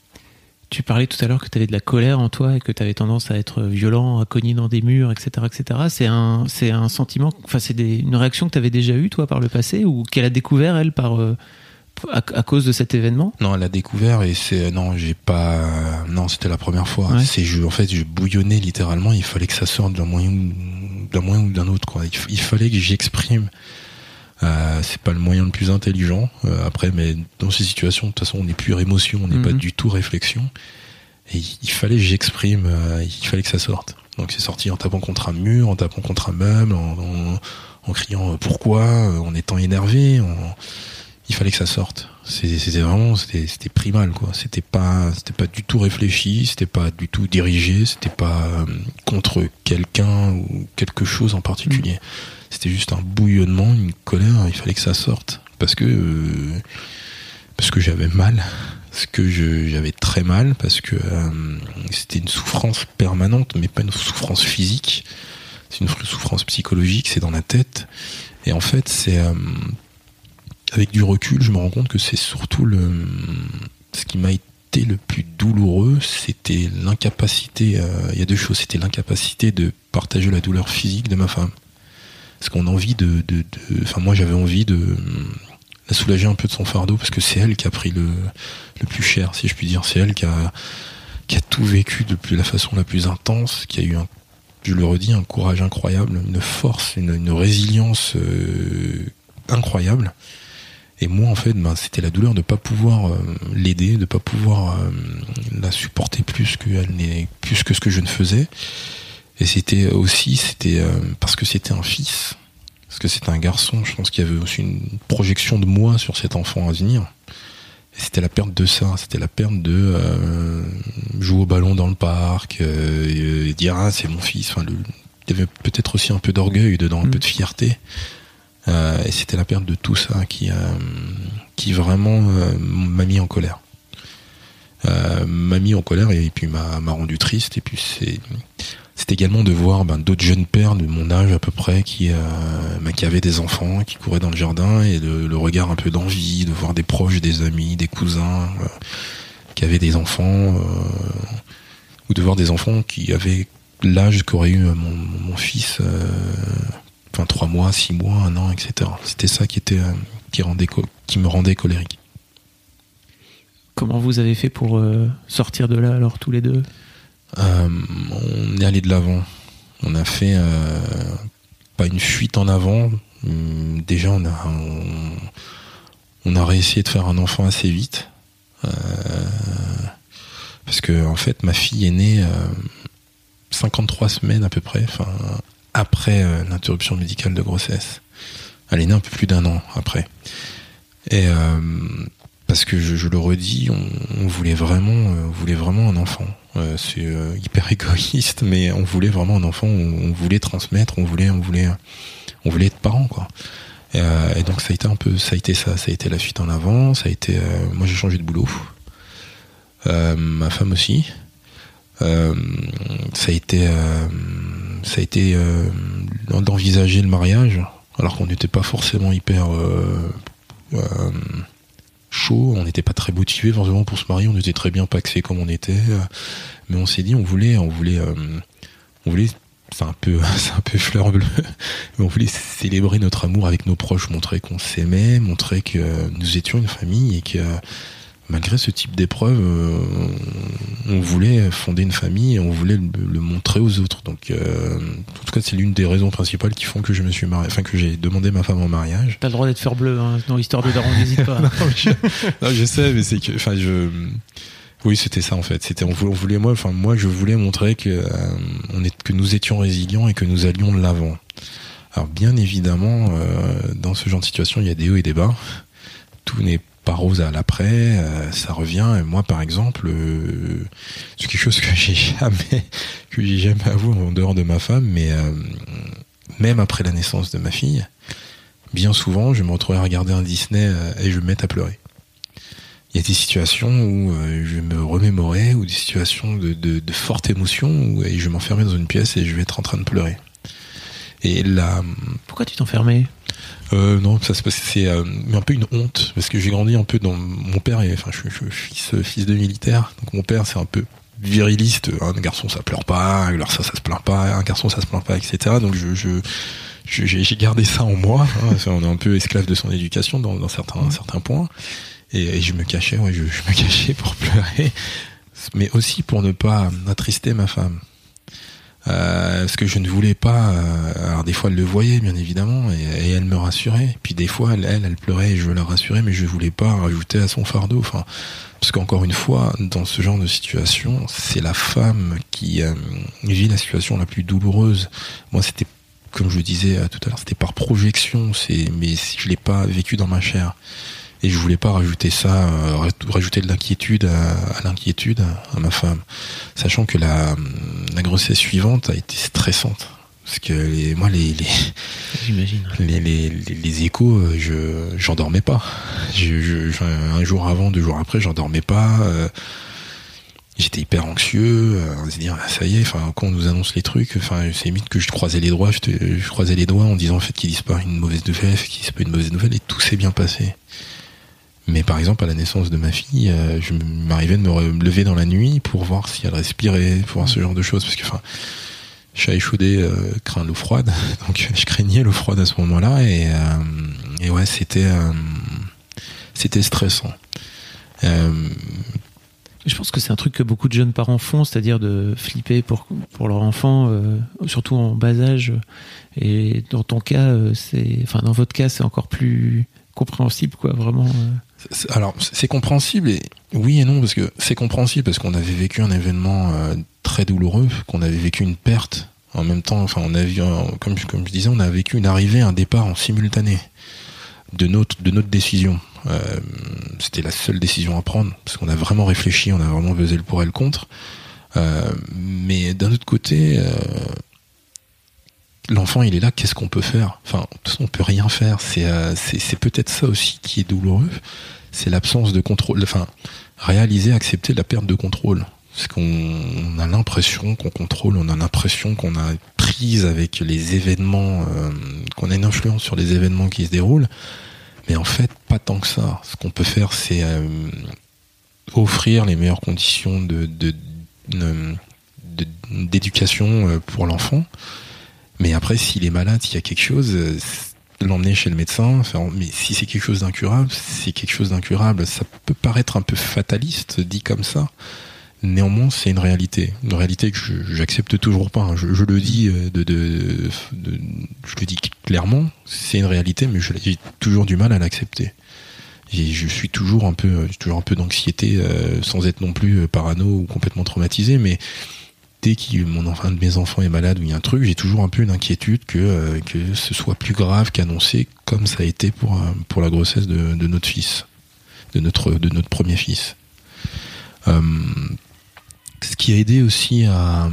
Tu parlais tout à l'heure que tu avais de la colère en toi et que tu avais tendance à être violent, à cogner dans des murs, et cetera, et cetera. C'est un, c'est un sentiment, enfin, c'est des, une réaction que tu avais déjà eue, toi, par le passé, ou qu'elle a découvert, elle, par, euh, à, à cause de cet événement? Non, elle a découvert et c'est, non, j'ai pas, non, c'était la première fois. Ouais. C'est, je, en fait, je bouillonnais littéralement, il fallait que ça sorte d'un moyen, d'un moyen ou d'un autre, quoi. Il, il fallait que j'exprime. Euh, c'est pas le moyen le plus intelligent euh, après, mais dans ces situations de toute façon on est pure émotion, on n'est mm-hmm. pas du tout réflexion et il, il fallait que j'exprime, euh, il fallait que ça sorte. Donc c'est sorti en tapant contre un mur, en tapant contre un meuble, en, en, en criant pourquoi, en étant énervé, en... il fallait que ça sorte. C'était, c'était vraiment, c'était, c'était primal, quoi. C'était pas, c'était pas du tout réfléchi, c'était pas du tout dirigé, c'était pas euh, contre quelqu'un ou quelque chose en particulier. Mm. C'était juste un bouillonnement, une colère, il fallait que ça sorte. Parce que, euh, parce que j'avais mal, parce que je, j'avais très mal, parce que euh, c'était une souffrance permanente, mais pas une souffrance physique. C'est une souffrance psychologique, c'est dans la tête. Et en fait, c'est, euh, avec du recul, je me rends compte que c'est surtout le, ce qui m'a été le plus douloureux, c'était l'incapacité, euh, il y a deux choses, c'était l'incapacité de partager la douleur physique de ma femme. Parce qu'on a envie de, de, de, enfin moi j'avais envie de la soulager un peu de son fardeau parce que c'est elle qui a pris le, le plus cher, si je puis dire. C'est elle qui a, qui a tout vécu de la façon la plus intense, qui a eu un, je le redis, un courage incroyable, une force, une, une résilience euh, incroyable. Et moi en fait, ben c'était la douleur de pas pouvoir euh, l'aider, de pas pouvoir euh, la supporter plus que elle n'est, plus que ce que je ne faisais. Et c'était aussi, c'était euh, parce que c'était un fils, parce que c'était un garçon, je pense qu'il y avait aussi une projection de moi sur cet enfant à venir. Et c'était la perte de ça, c'était la perte de euh, jouer au ballon dans le parc, euh, et dire ah c'est mon fils. Enfin, le, il y avait peut-être aussi un peu d'orgueil dedans, un mmh. peu de fierté. Euh, et c'était la perte de tout ça qui, euh, qui vraiment euh, m'a mis en colère. Euh, m'a mis en colère et puis m'a, m'a rendu triste. Et puis c'est C'est également de voir ben, d'autres jeunes pères de mon âge à peu près qui, euh, ben, qui avaient des enfants, qui couraient dans le jardin et le, le regard un peu d'envie, de voir des proches, des amis, des cousins euh, qui avaient des enfants, euh, ou de voir des enfants qui avaient l'âge qu'aurait eu mon, mon fils, euh, enfin trois mois, six mois, un an, et cetera. C'était ça qui était, euh, qui rendait, qui me rendait colérique. Comment vous avez fait pour euh, sortir de là alors tous les deux ? euh, on est allé de l'avant. On a fait euh, pas une fuite en avant. Déjà, on a on, on a réussi de faire un enfant assez vite. Euh, parce que en fait, ma fille est née euh, cinquante-trois semaines à peu près, enfin après euh, l'interruption médicale de grossesse. Elle est née un peu plus d'un an après. Et euh, parce que je, je le redis, on, on voulait vraiment, euh, on voulait vraiment un enfant. Euh, c'est euh, hyper égoïste, mais on voulait vraiment un enfant. On, on voulait transmettre, on voulait, on voulait, on voulait être parents, quoi. Et, euh, et donc ça a été un peu, ça a été ça, ça a été la fuite en avant. Ça a été, euh, moi j'ai changé de boulot. Euh, ma femme aussi. Euh, ça a été, euh, ça a été euh, d'envisager le mariage, alors qu'on n'était pas forcément hyper euh, euh, chaud, on n'était pas très motivé forcément pour se marier, on était très bien paxé comme on était, euh, mais on s'est dit on voulait, on voulait, euh, on voulait, c'est un peu, c'est un peu fleur bleue, mais on voulait célébrer notre amour avec nos proches, montrer qu'on s'aimait, montrer que nous étions une famille et que malgré ce type d'épreuve, euh, on voulait fonder une famille et on voulait le, le montrer aux autres. Donc, euh, en tout cas, c'est l'une des raisons principales qui font que je me suis marié, enfin que j'ai demandé ma femme en mariage. T'as le droit d'être fleur bleue, hein, dans l'histoire de Daron, n'hésite pas. non, je, non, je sais, mais c'est que, enfin, je, oui, c'était ça en fait. C'était, on voulait, on voulait moi, enfin moi, je voulais montrer que euh, on est, que nous étions résilients et que nous allions de l'avant. Alors, bien évidemment, euh, dans ce genre de situation, il y a des hauts et des bas. Tout n'est pas rose à l'après, euh, ça revient. Et moi, par exemple, euh, c'est quelque chose que j'ai jamais, que j'ai jamais avoué en dehors de ma femme, mais euh, même après la naissance de ma fille, bien souvent, je me retrouvais à regarder un Disney euh, et je me mettais à pleurer. Il y a des situations où euh, je me remémorais, ou des situations de, de, de forte émotion, où et je m'enfermais dans une pièce et je vais être en train de pleurer. Et là, pourquoi tu t'enfermais? Euh, non, ça c'est, c'est euh, un peu une honte parce que j'ai grandi un peu dans mon père et enfin je, je suis fils fils de militaire, donc mon père c'est un peu viriliste. Un garçon ça pleure pas, alors ça ça se plaint pas, un garçon ça se plaint pas, et cetera. Donc je, je, je j'ai, j'ai gardé ça en moi. Hein, on est un peu esclave de son éducation dans, dans certains mmh. certains points. Et, et je me cachais, ouais, je, je me cachais pour pleurer, mais aussi pour ne pas attrister ma femme. Euh, parce que je ne voulais pas. Euh, alors des fois elle le voyait bien évidemment et, et elle me rassurait. Puis des fois elle, elle, elle pleurait et je la rassurais, mais je voulais pas rajouter à son fardeau. Enfin, parce qu'encore une fois, dans ce genre de situation, c'est la femme qui euh, vit la situation la plus douloureuse. Moi, c'était comme je le disais tout à l'heure, c'était par projection. C'est mais je l'ai pas vécu dans ma chair. Et je voulais pas rajouter ça, euh, rajouter de l'inquiétude à, à l'inquiétude à ma femme, sachant que la, la grossesse suivante a été stressante, parce que les, moi les les, J'imagine. les les les les échos, je j'en dormais pas. Je, je, je, un jour avant, deux jours après, j'en dormais pas. Euh, j'étais hyper anxieux, euh, on se dit ça y est, enfin quand on nous annonce les trucs, enfin c'est limite que je croisais les doigts, je, te, je croisais les doigts en disant en fait qu'ils disent pas une mauvaise nouvelle, qu'ils disent pas une mauvaise nouvelle, et tout s'est bien passé. Mais par exemple, à la naissance de ma fille, euh, je m'arrivais de me lever dans la nuit pour voir si elle respirait, pour voir ce genre de choses. Parce que, enfin, chat échaudé euh, craint l'eau froide. Donc, je craignais l'eau froide à ce moment-là. Et, euh, et ouais, c'était, euh, c'était stressant. Euh, Je pense que c'est un truc que beaucoup de jeunes parents font, c'est-à-dire de flipper pour, pour leur enfant, euh, surtout en bas âge. Et dans ton cas, c'est, enfin, dans votre cas, c'est encore plus compréhensible, quoi, vraiment. C'est, alors, c'est compréhensible, et oui et non, parce que c'est compréhensible parce qu'on avait vécu un événement euh, très douloureux, qu'on avait vécu une perte en même temps. Enfin, on a vu, comme, comme je disais, on a vécu une arrivée, un départ en simultané de notre de notre décision. Euh, c'était la seule décision à prendre parce qu'on a vraiment réfléchi, on a vraiment pesé le pour et le contre. Euh, mais d'un autre côté, euh, l'enfant il est là, qu'est-ce qu'on peut faire? Enfin, de toute façon, on peut rien faire. C'est, euh, c'est, c'est peut-être ça aussi qui est douloureux, c'est l'absence de contrôle. Enfin, réaliser, accepter la perte de contrôle. Parce qu'on on a l'impression qu'on contrôle, on a l'impression qu'on a prise avec les événements, euh, qu'on a une influence sur les événements qui se déroulent. Mais en fait, pas tant que ça. Ce qu'on peut faire, c'est euh, offrir les meilleures conditions de, de, de, de, d'éducation pour l'enfant. Mais après, s'il est malade, s'il y a quelque chose, l'emmener chez le médecin. Faire, mais si c'est quelque chose d'incurable, c'est quelque chose d'incurable. Ça peut paraître un peu fataliste, dit comme ça. Néanmoins, c'est une réalité, une réalité que je, j'accepte toujours pas. Hein. Je, je le dis de, de, de, de, je le dis clairement, c'est une réalité, mais je, j'ai toujours du mal à l'accepter. Et je suis toujours un peu, j'ai toujours un peu d'anxiété, euh, sans être non plus parano ou complètement traumatisé, mais dès que mon enfant, un de mes enfants est malade ou il y a un truc, j'ai toujours un peu une inquiétude que euh, que ce soit plus grave qu'annoncé, comme ça a été pour euh, pour la grossesse de, de notre fils, de notre de notre premier fils. Euh, Ce qui a aidé aussi à,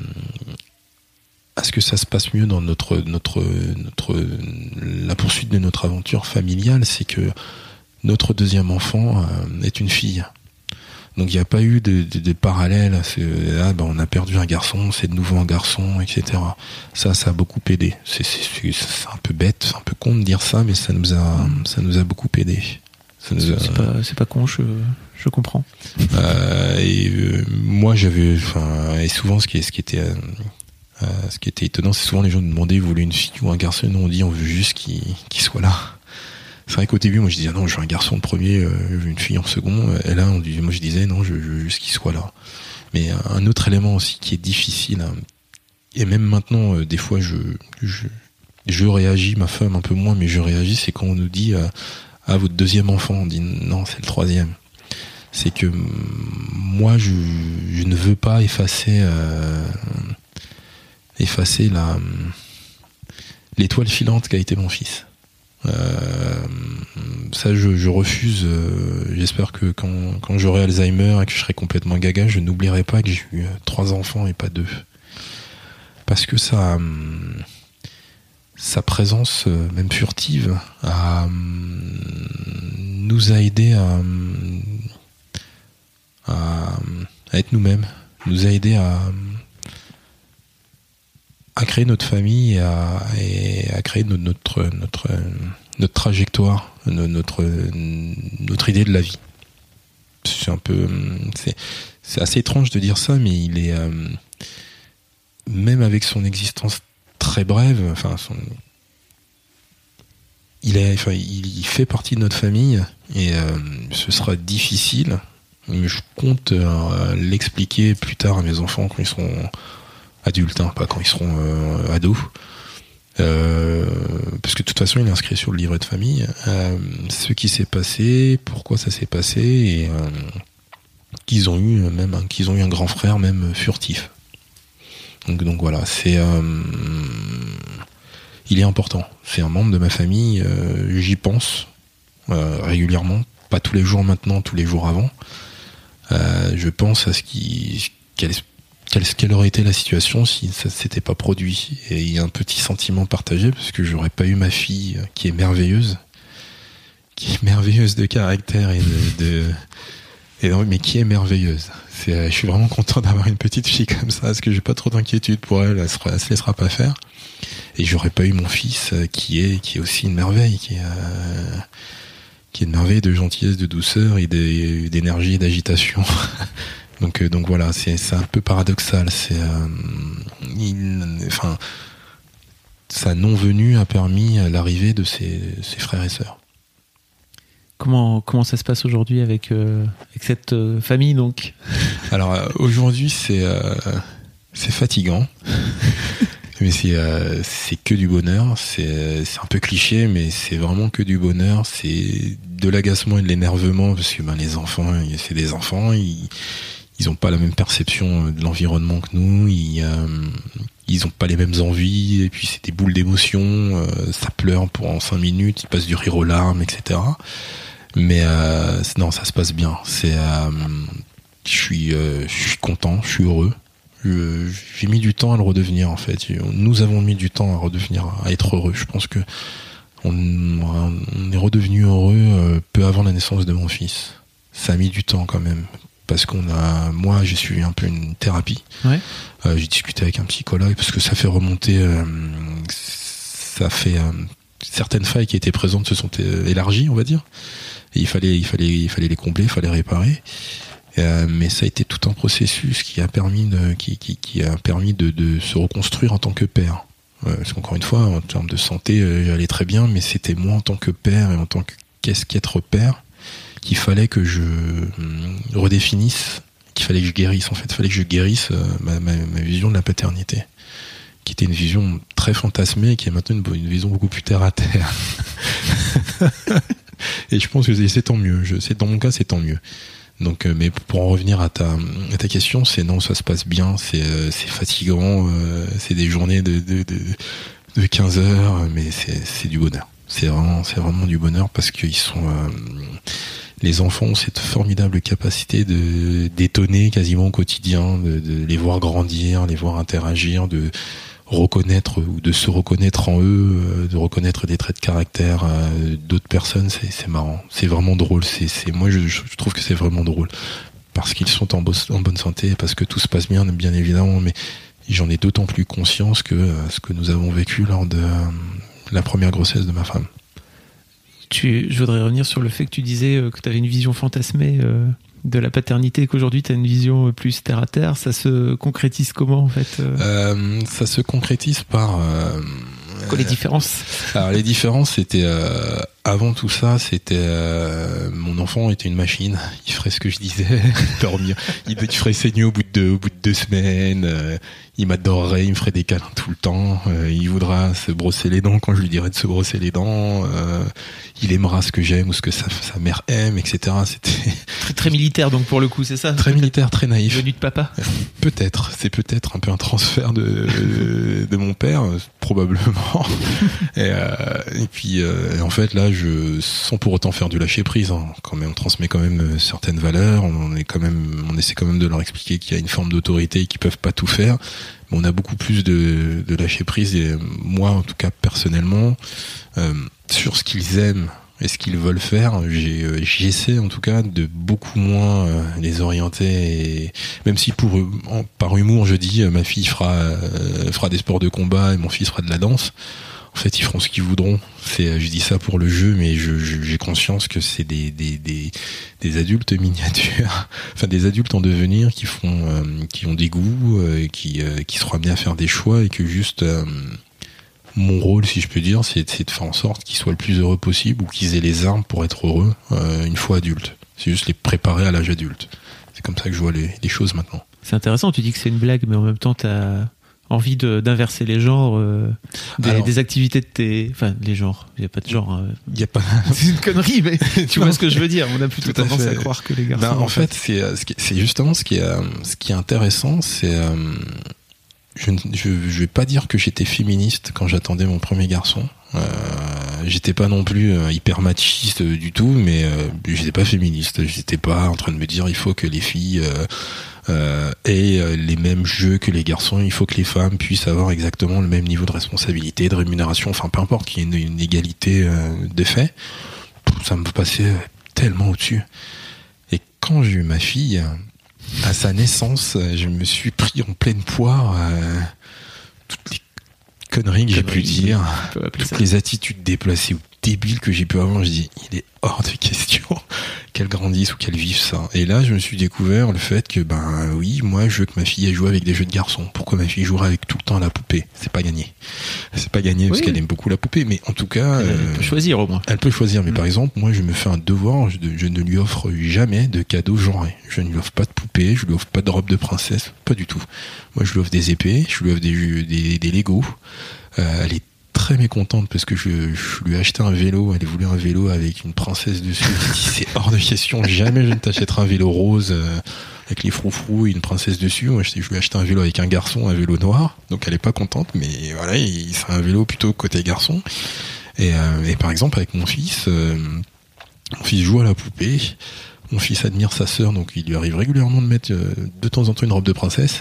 à ce que ça se passe mieux dans notre, notre, notre, la poursuite de notre aventure familiale, c'est que notre deuxième enfant est une fille. Donc il n'y a pas eu de, de, de parallèle. C'est, ah, ben on a perdu un garçon, c'est de nouveau un garçon, et cetera. Ça, ça a beaucoup aidé. C'est, c'est, c'est un peu bête, c'est un peu con de dire ça, mais ça nous a, ça nous a beaucoup aidé. Ça nous a... C'est pas, c'est pas con, je, je comprends. Euh, et euh, moi, j'avais, enfin, et souvent, ce qui, ce qui était, euh, euh, ce qui était étonnant, c'est souvent les gens nous demandaient, vous voulez une fille ou un garçon? Nous, on dit, on veut juste qu'il, qu'il soit là. C'est vrai qu'au début, moi, je disais, non, je veux un garçon de premier, euh, je veux une fille en second. Et là, on dit, moi, je disais, non, je veux juste qu'il soit là. Mais un autre élément aussi qui est difficile, hein, et même maintenant, euh, des fois, je, je, je réagis, ma femme un peu moins, mais je réagis, c'est quand on nous dit, euh, ah, votre deuxième enfant, on dit, non, c'est le troisième. C'est que moi, je, je ne veux pas effacer, euh, effacer la, l'étoile filante qu'a été mon fils. Euh, ça, je, je refuse. Euh, j'espère que quand, quand j'aurai Alzheimer et que je serai complètement gaga, je n'oublierai pas que j'ai eu trois enfants et pas deux. Parce que ça, sa présence, même furtive, a, nous a aidé à, à, à être nous-mêmes, nous a aidé à, à créer notre famille et à, et à créer notre, notre, notre, notre trajectoire, notre, notre idée de la vie. C'est un peu, c'est, c'est assez étrange de dire ça, mais il est, euh, même avec son existence très brève, enfin, son, il est, enfin, il fait partie de notre famille et euh, ce sera difficile, mais je compte euh, l'expliquer plus tard à mes enfants quand ils seront adultes, hein, pas quand ils seront euh, ados. Euh, parce que de toute façon il est inscrit sur le livret de famille, euh, ce qui s'est passé, pourquoi ça s'est passé, et euh, qu'ils ont eu même qu'ils ont eu un grand frère même furtif. Donc, donc voilà, c'est euh, il est important, c'est un membre de ma famille, euh, j'y pense euh, régulièrement, pas tous les jours maintenant, tous les jours avant. Euh, je pense à ce qui quelle, quelle, quelle aurait été la situation si ça s'était pas produit, et il y a un petit sentiment partagé parce que j'aurais pas eu ma fille qui est merveilleuse, qui est merveilleuse de caractère et de, de et non, mais qui est merveilleuse. C'est, je suis vraiment content d'avoir une petite fille comme ça, parce que j'ai pas trop d'inquiétude pour elle, elle, sera, elle se laissera pas faire. Et j'aurais pas eu mon fils qui est qui est aussi une merveille, qui est euh, qui est une merveille de gentillesse, de douceur et de, d'énergie et d'agitation. donc euh, donc voilà, c'est c'est un peu paradoxal. C'est euh, il, enfin sa non-venue a permis l'arrivée de ses, ses frères et sœurs. Comment, comment ça se passe aujourd'hui avec, euh, avec cette euh, famille donc? Alors euh, aujourd'hui c'est, euh, c'est fatigant, mais c'est, euh, c'est que du bonheur. C'est, c'est un peu cliché, mais c'est vraiment que du bonheur. C'est de l'agacement et de l'énervement parce que ben, les enfants, c'est des enfants, ils ils ont pas la même perception de l'environnement que nous. Ils euh, ils ont pas les mêmes envies, et puis c'est des boules d'émotions. Euh, ça pleure pendant cinq minutes, ils passent du rire aux larmes, et cetera. Mais euh, non, ça se passe bien. C'est, euh, je suis, euh, je suis content, je suis heureux. Je, j'ai mis du temps à le redevenir en fait. Nous avons mis du temps à redevenir, à être heureux. Je pense que on, on est redevenu heureux euh, peu avant la naissance de mon fils. Ça a mis du temps quand même, parce qu'on a, moi, j'ai suivi un peu une thérapie. Ouais. Euh, j'ai discuté avec un psychologue parce que ça fait remonter, euh, ça fait euh, certaines failles qui étaient présentes se sont euh, élargies, on va dire. Et il fallait, il fallait, il fallait les combler, il fallait réparer. Euh, mais ça a été tout un processus qui a permis de, qui, qui, qui a permis de, de se reconstruire en tant que père. Euh, parce qu'encore une fois, en termes de santé, euh, j'allais très bien, mais c'était moi en tant que père et en tant que qu'est-ce qu'être père qu'il fallait que je euh, redéfinisse, qu'il fallait que je guérisse. En fait, il fallait que je guérisse euh, ma, ma, ma vision de la paternité, qui était une vision très fantasmée, qui est maintenant une, une vision beaucoup plus terre à terre. Et je pense que c'est, c'est tant mieux. Je, c'est, dans mon cas, c'est tant mieux. Donc, euh, mais pour en revenir à ta, à ta question, c'est non, ça se passe bien. C'est, euh, c'est fatigant. Euh, c'est des journées de, de, de, de quinze heures, mais c'est, c'est du bonheur. C'est vraiment, c'est vraiment du bonheur parce qu'ils sont. Euh, les enfants ont cette formidable capacité de d'étonner quasiment au quotidien, de, de les voir grandir, les voir interagir, de reconnaître ou de se reconnaître en eux, de reconnaître des traits de caractère euh, d'autres personnes. C'est, c'est marrant, c'est vraiment drôle. C'est, c'est moi je, je trouve que c'est vraiment drôle parce qu'ils sont en, bo- en bonne santé, parce que tout se passe bien, bien évidemment. Mais j'en ai d'autant plus conscience que euh, ce que nous avons vécu lors de euh, la première grossesse de ma femme. Tu, je voudrais revenir sur le fait que tu disais que tu avais une vision fantasmée euh, de la paternité et qu'aujourd'hui tu as une vision plus terre à terre. Ça se concrétise comment en fait euh euh, Ça se concrétise par... Euh, Quoi les différences? Alors les différences, c'était... Euh, avant tout ça, c'était... Euh, mon enfant était une machine. Il ferait ce que je disais, dormir. Il, il ferait saigner au bout de deux, au bout de deux semaines. Euh, il m'adorerait, il me ferait des câlins tout le temps. Euh, il voudra se brosser les dents quand je lui dirais de se brosser les dents. Euh, il aimera ce que j'aime ou ce que sa, sa mère aime, et cetera. C'était très, très militaire donc pour le coup, c'est ça? Très militaire, très naïf. Venu de papa? Peut-être, c'est peut-être un peu un transfert de de, de mon père, probablement. et, euh, et puis euh, en fait là, je sans pour autant faire du lâcher prise. Hein, quand même, on transmet quand même certaines valeurs. On est quand même, on essaie quand même de leur expliquer qu'il y a une forme d'autorité et qu'ils peuvent pas tout faire. Mais on a beaucoup plus de, de lâcher prise, et moi en tout cas personnellement, euh, sur ce qu'ils aiment et ce qu'ils veulent faire, j'ai, j'essaie en tout cas de beaucoup moins euh, les orienter, et même si pour en, par humour je dis euh, ma fille fera euh, fera des sports de combat et mon fils fera de la danse. En fait, ils feront ce qu'ils voudront. C'est, je dis ça pour le jeu, mais je, je, j'ai conscience que c'est des, des, des, des adultes miniatures, enfin des adultes en devenir qui font, euh, qui ont des goûts, euh, qui, euh, qui seront amenés à faire des choix, et que juste euh, mon rôle, si je peux dire, c'est, c'est de faire en sorte qu'ils soient le plus heureux possible, ou qu'ils aient les armes pour être heureux euh, une fois adultes. C'est juste les préparer à l'âge adulte. C'est comme ça que je vois les, les choses maintenant. C'est intéressant. Tu dis que c'est une blague, mais en même temps, t'as envie de, d'inverser les genres, euh, des, Alors, des activités de tes... Enfin, les genres, il n'y a pas de genre. Il euh... y a pas... C'est une connerie, mais tu vois ce que je veux dire. On a plutôt tendance à, à croire que les garçons... Ben, en, en fait, fait c'est, c'est justement ce qui est, ce qui est intéressant, c'est... Euh, je ne je, je vais pas dire que j'étais féministe quand j'attendais mon premier garçon. Euh, j'étais pas non plus euh, hyper machiste euh, du tout, mais euh, j'étais pas féministe. J'étais pas en train de me dire il faut que les filles... Euh, Euh, et euh, les mêmes jeux que les garçons, il faut que les femmes puissent avoir exactement le même niveau de responsabilité, de rémunération, enfin peu importe qu'il y ait une, une égalité euh, de fait. Ça me passait tellement au-dessus. Et quand j'ai eu ma fille, à sa naissance, je me suis pris en pleine poire euh, toutes les conneries que j'ai pu dire, toutes ça. Les attitudes déplacées ou débiles que j'ai pu avoir. Je dis, il est hors de question qu'elle grandisse ou qu'elle vive ça. Et là, je me suis découvert le fait que, ben oui, moi, je veux que ma fille joue avec des jeux de garçons. Pourquoi ma fille jouera avec tout le temps la poupée? C'est pas gagné. C'est pas gagné, oui, parce qu'elle aime beaucoup la poupée. Mais en tout cas... Elle euh, peut choisir au moins. Elle peut choisir. Mais mmh. par exemple, moi, je me fais un devoir. Je, je ne lui offre jamais de cadeaux genrés. Je ne lui offre pas de poupée. Je lui offre pas de robe de princesse. Pas du tout. Moi, je lui offre des épées. Je lui offre des, des, des Lego. Euh, elle est très mécontente parce que je, je lui ai acheté un vélo. Elle voulait un vélo avec une princesse dessus. Je dis, c'est hors de question. Jamais je ne t'achèterai un vélo rose euh, avec les froufrous et une princesse dessus. Moi, je, je lui ai acheté un vélo avec un garçon, un vélo noir. Donc elle est pas contente, mais voilà, il, c'est un vélo plutôt côté garçon. Et, euh, et par exemple, avec mon fils, euh, mon fils joue à la poupée. Mon fils admire sa sœur, donc il lui arrive régulièrement de mettre euh, de temps en temps une robe de princesse.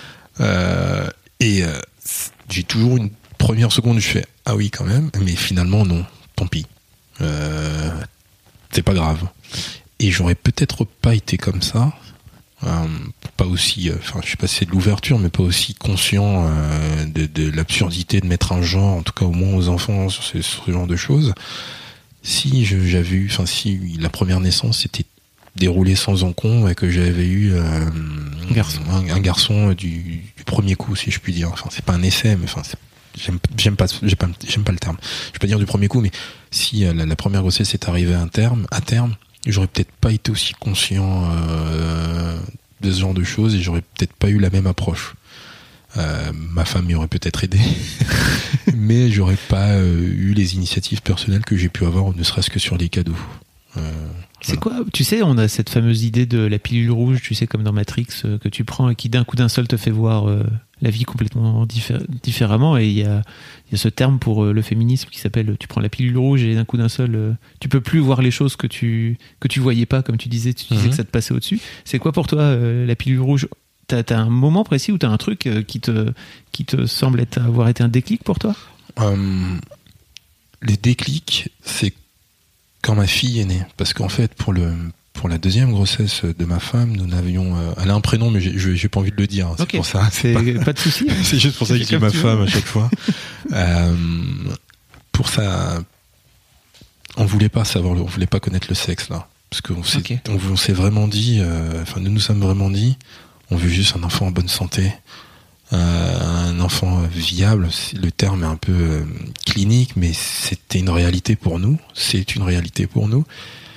Euh, et euh, j'ai toujours une première seconde, je fais ah oui quand même, mais finalement non, tant pis, euh, c'est pas grave. Et j'aurais peut-être pas été comme ça, euh, pas aussi, enfin euh, je sais pas si c'est de l'ouverture, mais pas aussi conscient euh, de, de l'absurdité de mettre un genre, en tout cas au moins aux enfants, sur ce, sur ce genre de choses. Si je, j'avais eu, enfin si la première naissance s'était déroulée sans encombre et que j'avais eu euh, un garçon, un, un garçon du, du premier coup, si je puis dire. Enfin c'est pas un essai, mais enfin c'est J'aime, j'aime pas, j'aime pas, j'aime pas le terme. Je vais pas dire du premier coup, mais si la, la première grossesse est arrivée à un terme, à terme, j'aurais peut-être pas été aussi conscient euh, de ce genre de choses et j'aurais peut-être pas eu la même approche. Euh, ma femme m'y aurait peut-être aidé, mais j'aurais pas euh, eu les initiatives personnelles que j'ai pu avoir, ne serait-ce que sur les cadeaux. Euh, c'est voilà. quoi? Tu sais, on a cette fameuse idée de la pilule rouge, tu sais, comme dans Matrix, euh, que tu prends et qui d'un coup d'un seul te fait voir euh, la vie complètement diffé- différemment. Et il y a, y a ce terme pour euh, le féminisme qui s'appelle tu prends la pilule rouge et d'un coup d'un seul, euh, tu peux plus voir les choses que tu que tu voyais pas, comme tu disais, tu disais mm-hmm. que ça te passait au-dessus. C'est quoi pour toi euh, la pilule rouge? T'as, t'as un moment précis ou t'as un truc euh, qui te qui te semble être, avoir été un déclic pour toi? euh, Les déclics, c'est quand ma fille est née, parce qu'en fait pour le pour la deuxième grossesse de ma femme, nous n'avions euh, elle a un prénom mais j'ai, j'ai pas envie de le dire, hein, c'est okay. pour ça. C'est, c'est pas, pas de souci. Hein. C'est juste pour ça que je dis ma femme à chaque fois. euh, pour ça, on voulait pas savoir, on voulait pas connaître le sexe là, parce qu'on s'est okay. on, on s'est vraiment dit, euh, enfin nous nous sommes vraiment dit. On veut juste un enfant en bonne santé, euh, un enfant viable. Le terme est un peu euh, clinique, mais c'était une réalité pour nous. C'est une réalité pour nous.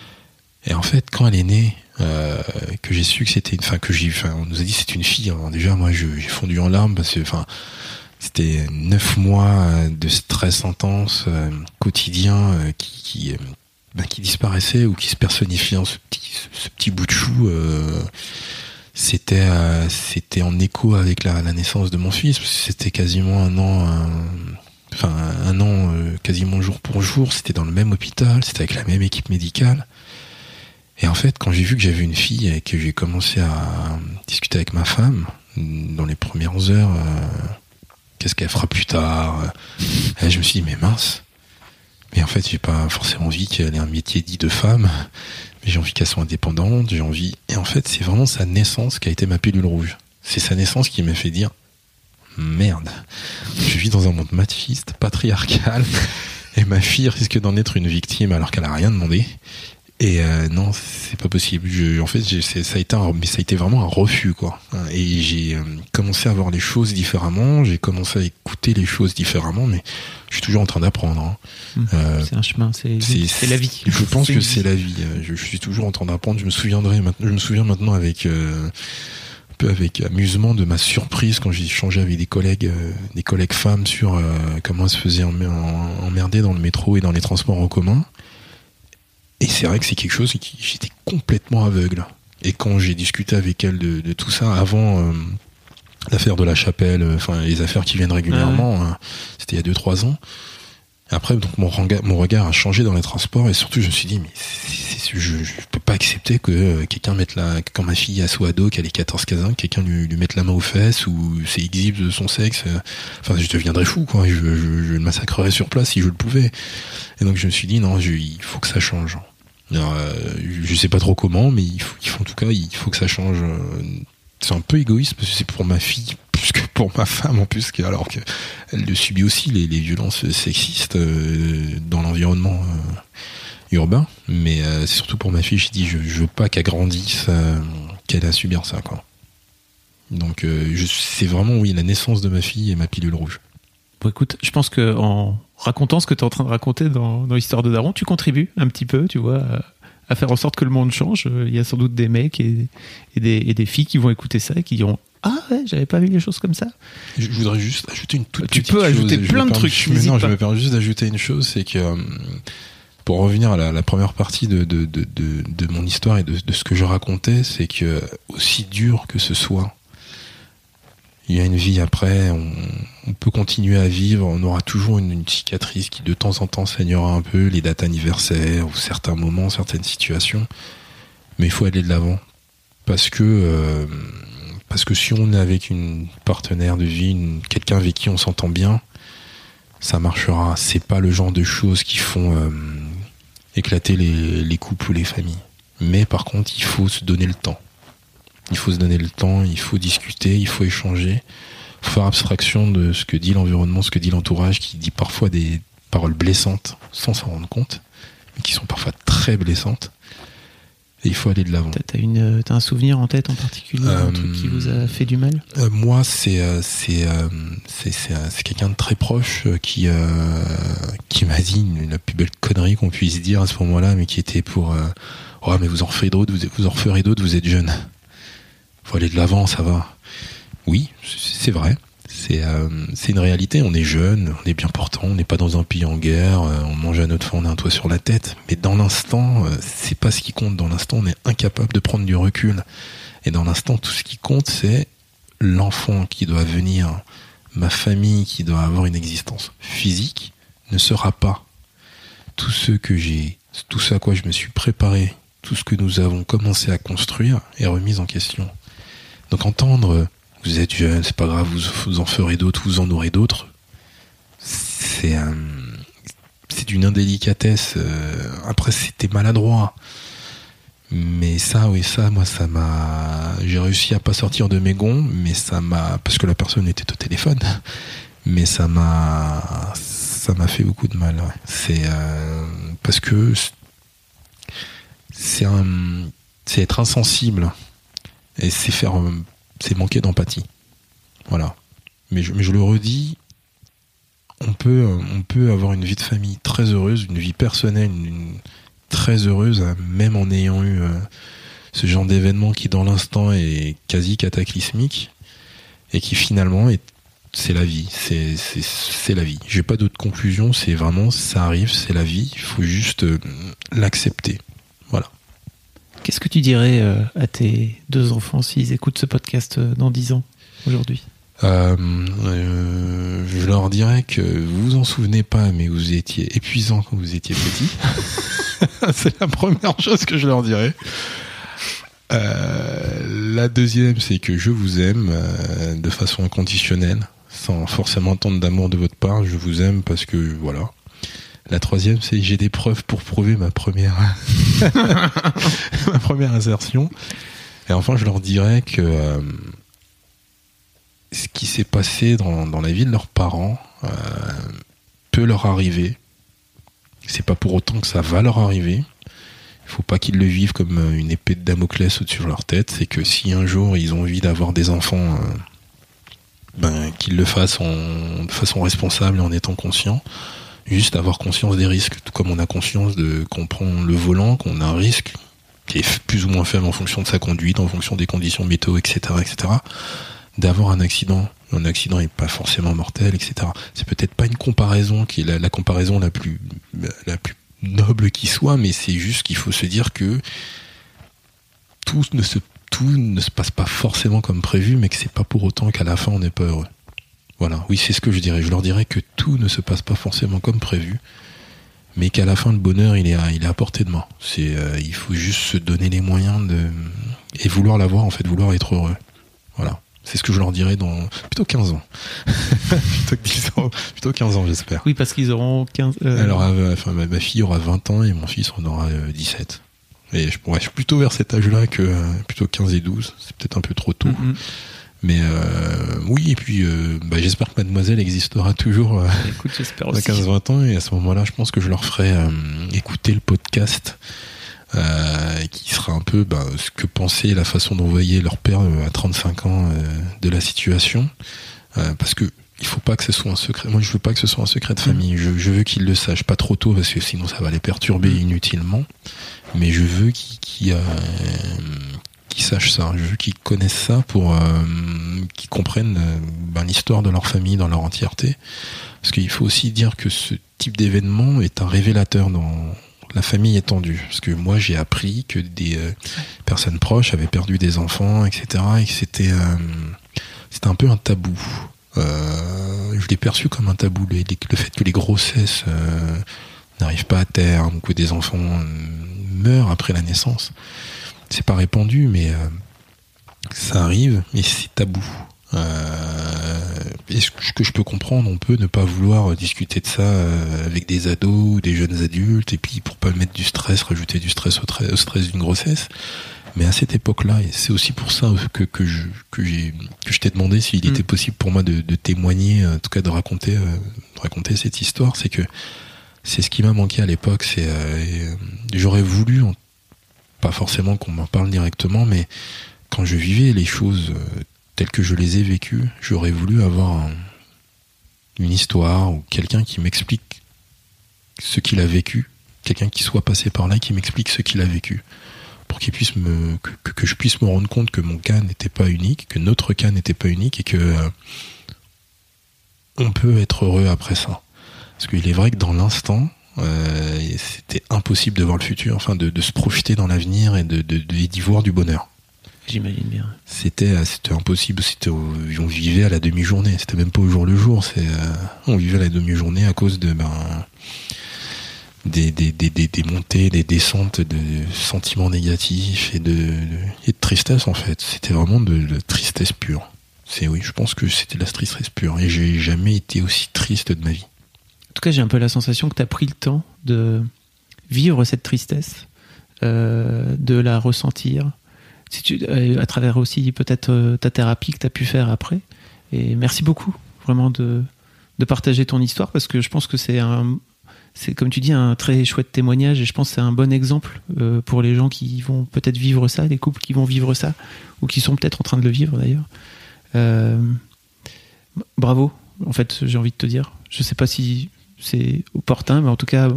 Et en fait, quand elle est née, euh, que j'ai su que c'était une, enfin que j'ai, enfin on nous a dit que c'était une fille. Alors déjà, moi, je, j'ai fondu en larmes parce que, enfin, c'était neuf mois de stress intense, euh, quotidien, euh, qui, qui, euh, ben, qui disparaissait ou qui se personnifiait en ce petit, ce, ce petit bout de chou. Euh, C'était euh, c'était en écho avec la, la naissance de mon fils, parce que c'était quasiment un an, un, enfin un an euh, quasiment jour pour jour. C'était dans le même hôpital, c'était avec la même équipe médicale. Et en fait, quand j'ai vu que j'avais une fille et que j'ai commencé à discuter avec ma femme dans les premières heures, euh, qu'est-ce qu'elle fera plus tard, et je me suis dit mais mince. Mais en fait, j'ai pas forcément envie qu'elle ait un métier dit de femme. J'ai envie qu'elle soit indépendante, j'ai envie... Et en fait, c'est vraiment sa naissance qui a été ma pilule rouge. C'est sa naissance qui m'a fait dire « Merde, je vis dans un monde machiste, patriarcal, et ma fille risque d'en être une victime alors qu'elle a rien demandé. » Et euh, non, c'est pas possible. Je, en fait, j'ai, c'est, ça a été un, mais ça a été vraiment un refus, quoi. Et j'ai euh, commencé à voir les choses différemment. J'ai commencé à écouter les choses différemment, mais je suis toujours en train d'apprendre. Hein. Mmh, euh, c'est un chemin, c'est, c'est, c'est la vie. Je pense c'est que vie. c'est la vie. Je, je suis toujours en train d'apprendre. Je me souviendrai maintenant. Je me souviens maintenant avec euh, un peu avec amusement de ma surprise quand j'ai échangé avec des collègues, euh, des collègues femmes sur euh, comment elles se faisaient emmerder dans le métro et dans les transports en commun. Et c'est vrai que c'est quelque chose qui j'étais complètement aveugle. Et quand j'ai discuté avec elle de, de tout ça avant euh, l'affaire de la chapelle, enfin euh, les affaires qui viennent régulièrement, ah ouais. hein, c'était il y a deux trois ans. Après, donc mon regard, mon regard a changé dans les transports et surtout je me suis dit mais c'est, c'est, je, je peux pas accepter que euh, quelqu'un mette la, quand ma fille a sous ado, qu'elle est quatorze quinze ans, quelqu'un lui, lui mette la main aux fesses ou c'est exhibe de son sexe. Euh, enfin, je deviendrais fou, quoi. Je, je, je le massacrerais sur place si je le pouvais. Et donc je me suis dit non, je, il faut que ça change. Alors, euh, je sais pas trop comment, mais il faut, il faut en tout cas, il faut que ça change. C'est un peu égoïste parce que c'est pour ma fille plus que pour ma femme en plus, alors que elle le subit aussi les, les violences sexistes euh, dans l'environnement euh, urbain. Mais euh, c'est surtout pour ma fille. J'ai dit, je, je veux pas qu'elle grandisse, euh, qu'elle ait à subir ça, quoi. Donc, euh, je, c'est vraiment oui la naissance de ma fille et ma pilule rouge. Bon, écoute, je pense que en racontant ce que tu es en train de raconter dans, dans l'histoire de Daron, tu contribues un petit peu, tu vois, à, à faire en sorte que le monde change. Il y a sans doute des mecs et, et, des, et des filles qui vont écouter ça et qui diront « Ah ouais, j'avais pas vu les choses comme ça. » Je voudrais juste ajouter une toute tu petite chose. Tu peux ajouter plein de trucs. Je me, non, je me permets juste d'ajouter une chose, c'est que pour revenir à la, la première partie de, de, de, de, de mon histoire et de, de ce que je racontais, c'est que aussi dur que ce soit, il y a une vie après, on, on peut continuer à vivre, on aura toujours une, une cicatrice qui de temps en temps saignera un peu, les dates anniversaires ou certains moments, certaines situations, mais il faut aller de l'avant. Parce que, euh, parce que si on est avec une partenaire de vie, une, quelqu'un avec qui on s'entend bien, ça marchera. C'est pas le genre de choses qui font euh, éclater les, les couples ou les familles. Mais par contre, il faut se donner le temps. Il faut se donner le temps, il faut discuter, il faut échanger, il faut faire abstraction de ce que dit l'environnement, ce que dit l'entourage, qui dit parfois des paroles blessantes sans s'en rendre compte, mais qui sont parfois très blessantes. Et il faut aller de l'avant. T'as, t'as, une, t'as un souvenir en tête en particulier, euh, un truc qui vous a fait du mal ? euh, Moi, c'est, euh, c'est, euh, c'est, c'est, euh, c'est quelqu'un de très proche euh, qui, euh, qui m'a dit une, la plus belle connerie qu'on puisse dire à ce moment-là, mais qui était pour euh, « Oh, mais vous en referez d'autres, vous, vous en referez d'autres, vous êtes jeune. » faut aller de l'avant, ça va. Oui, c'est vrai. C'est, euh, c'est une réalité. On est jeune, on est bien portant, on n'est pas dans un pays en guerre, euh, on mange à notre faim, on a un toit sur la tête. Mais dans l'instant, euh, c'est pas ce qui compte. Dans l'instant, on est incapable de prendre du recul. Et dans l'instant, tout ce qui compte, c'est l'enfant qui doit venir, ma famille qui doit avoir une existence physique, ne sera pas. Tout ce que j'ai, tout ce à quoi je me suis préparé, tout ce que nous avons commencé à construire est remis en question. Donc entendre vous êtes jeune, c'est pas grave, vous, vous en ferez d'autres, vous en aurez d'autres, c'est euh, c'est d'une indélicatesse. Euh, après, c'était maladroit. Mais ça, oui, ça, moi, ça m'a... J'ai réussi à pas sortir de mes gonds, mais ça m'a... Parce que la personne était au téléphone, mais ça m'a... Ça m'a fait beaucoup de mal, ouais. C'est... Euh, parce que... C'est un... C'est être insensible. Et c'est faire... C'est manquer d'empathie. Voilà. Mais je, mais je le redis, on peut, on peut avoir une vie de famille très heureuse, une vie personnelle, une... une très heureuse, même en ayant eu euh, ce genre d'événement qui dans l'instant est quasi cataclysmique et qui finalement est, c'est la vie, c'est, c'est, c'est la vie. J'ai pas d'autre conclusion, c'est vraiment ça arrive, c'est la vie, il faut juste euh, l'accepter. Voilà. Qu'est-ce que tu dirais euh, à tes deux enfants s'ils écoutent ce podcast euh, dans dix ans, aujourd'hui ? Euh, euh, je leur dirais que vous vous en souvenez pas, mais vous étiez épuisant quand vous étiez petit. C'est la première chose que je leur dirais. Euh, la deuxième, c'est que je vous aime euh, de façon inconditionnelle, sans forcément attendre d'amour de votre part. Je vous aime parce que voilà. La troisième, c'est j'ai des preuves pour prouver ma première ma première insertion. Et enfin, je leur dirais que euh, ce qui s'est passé dans, dans la vie de leurs parents euh, peut leur arriver. C'est pas pour autant que ça va leur arriver. Il faut pas qu'ils le vivent comme une épée de Damoclès au-dessus de leur tête. C'est que si un jour ils ont envie d'avoir des enfants, euh, ben, qu'ils le fassent en, de façon responsable et en étant conscients. Juste avoir conscience des risques, tout comme on a conscience de qu'on prend le volant, qu'on a un risque qui est plus ou moins faible en fonction de sa conduite, en fonction des conditions météo, et cetera, et cetera. D'avoir un accident. Un accident n'est pas forcément mortel, et cetera. C'est peut-être pas une comparaison qui est la, la comparaison la plus, la plus noble qui soit, mais c'est juste qu'il faut se dire que tout ne se, tout ne se passe pas forcément comme prévu, mais que c'est pas pour autant qu'à la fin on n'est pas heureux. Voilà. Oui, c'est ce que je dirais. Je leur dirais que tout ne se passe pas forcément comme prévu, mais qu'à la fin le bonheur il est à, il est à portée de main. C'est, euh, il faut juste se donner les moyens de, et vouloir l'avoir, en fait, vouloir être heureux. Voilà. C'est ce que je leur dirais dans plutôt quinze ans. plutôt que dix ans, plutôt quinze ans, j'espère. Oui, parce qu'ils auront quinze... Euh... Alors, euh, enfin, ma, ma fille aura vingt ans et mon fils en aura euh, dix-sept. Et je pourrais, je suis plutôt vers cet âge-là que euh, plutôt quinze et douze. C'est peut-être un peu trop tôt. Mm-hmm. Mais euh, oui, et puis euh, bah, j'espère que Mademoiselle existera toujours euh, Écoute, j'espère à quinze vingt ans. Et à ce moment-là, je pense que je leur ferai euh, écouter le podcast. Euh, qui sera un peu bah, ce que pensait, la façon dont voyait leur père euh, à trente-cinq ans euh, de la situation, euh, parce que il faut pas que ce soit un secret. Moi, je veux pas que ce soit un secret de famille. Mmh. Je, je veux qu'ils le sachent pas trop tôt, parce que sinon ça va les perturber mmh. inutilement. Mais je veux qu'ils, qu'ils, euh, qu'ils sachent ça. Je veux qu'ils connaissent ça pour euh, qu'ils comprennent euh, ben, l'histoire de leur famille dans leur entièreté. Parce qu'il faut aussi dire que ce type d'événement est un révélateur dans la famille étendue, parce que moi j'ai appris que des euh, personnes proches avaient perdu des enfants, et cetera, et que c'était euh, c'était un peu un tabou. Euh, je l'ai perçu comme un tabou, les, les, le fait que les grossesses euh, n'arrivent pas à terme, ou que des enfants euh, meurent après la naissance. C'est pas répandu, mais euh, ça arrive, mais c'est tabou. Euh, et ce que je peux comprendre, on peut ne pas vouloir discuter de ça avec des ados ou des jeunes adultes, et puis pour pas mettre du stress, rajouter du stress au, tra- au stress d'une grossesse. Mais à cette époque-là, et c'est aussi pour ça que, que, je, que, j'ai, que je t'ai demandé s'il mmh. était possible pour moi de, de témoigner, en tout cas de raconter, euh, de raconter cette histoire, c'est que c'est ce qui m'a manqué à l'époque. C'est, euh, j'aurais voulu, pas forcément qu'on m'en parle directement, mais quand je vivais les choses euh, telles que je les ai vécues, j'aurais voulu avoir un, une histoire ou quelqu'un qui m'explique ce qu'il a vécu, quelqu'un qui soit passé par là et qui m'explique ce qu'il a vécu, pour qu'il puisse me que, que je puisse me rendre compte que mon cas n'était pas unique, que notre cas n'était pas unique et que euh, on peut être heureux après ça. Parce qu'il est vrai que dans l'instant, euh, c'était impossible de voir le futur, enfin de, de se projeter dans l'avenir et de, de, de d'y voir du bonheur. J'imagine bien. C'était, c'était impossible. C'était, on vivait à la demi-journée. C'était même pas au jour le jour. C'est, euh, on vivait à la demi-journée à cause de ben, des, des, des, des, des montées, des descentes de sentiments négatifs et de, de, et de tristesse en fait. C'était vraiment de, de tristesse pure. C'est oui, je pense que c'était de la tristesse pure. Et j'ai jamais été aussi triste de ma vie. En tout cas, j'ai un peu la sensation que tu as pris le temps de vivre cette tristesse, euh, de la ressentir. Si tu, à travers aussi peut-être euh, ta thérapie que tu as pu faire après. Et merci beaucoup vraiment de, de partager ton histoire, parce que je pense que c'est un, c'est comme tu dis, un très chouette témoignage, et je pense que c'est un bon exemple euh, pour les gens qui vont peut-être vivre ça, les couples qui vont vivre ça, ou qui sont peut-être en train de le vivre d'ailleurs. Euh, bravo, en fait, j'ai envie de te dire. Je sais pas si c'est opportun, mais en tout cas...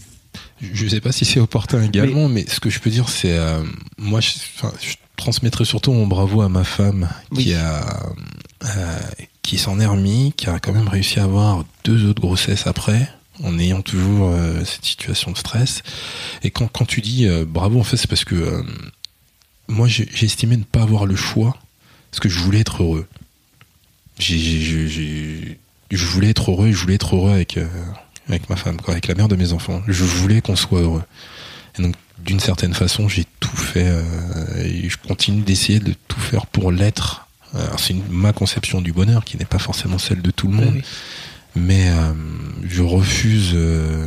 Je sais pas si c'est opportun également, mais, mais ce que je peux dire, c'est... Euh, moi, je, je transmettrai surtout mon bravo à ma femme qui oui. a... Euh, qui s'en est remis, qui a quand même réussi à avoir deux autres grossesses après, en ayant toujours euh, cette situation de stress. Et quand, quand tu dis euh, bravo, en fait, c'est parce que euh, moi, j'ai, j'ai estimé ne pas avoir le choix, parce que je voulais être heureux. J'ai, j'ai, j'ai, je voulais être heureux, et je voulais être heureux avec... Euh, avec ma femme, quoi, avec la mère de mes enfants. Je voulais qu'on soit heureux. Et donc, d'une certaine façon, j'ai tout fait, euh, et je continue d'essayer de tout faire pour l'être. Alors, c'est une, ma conception du bonheur, qui n'est pas forcément celle de tout le monde. Oui. Mais euh, je refuse, euh,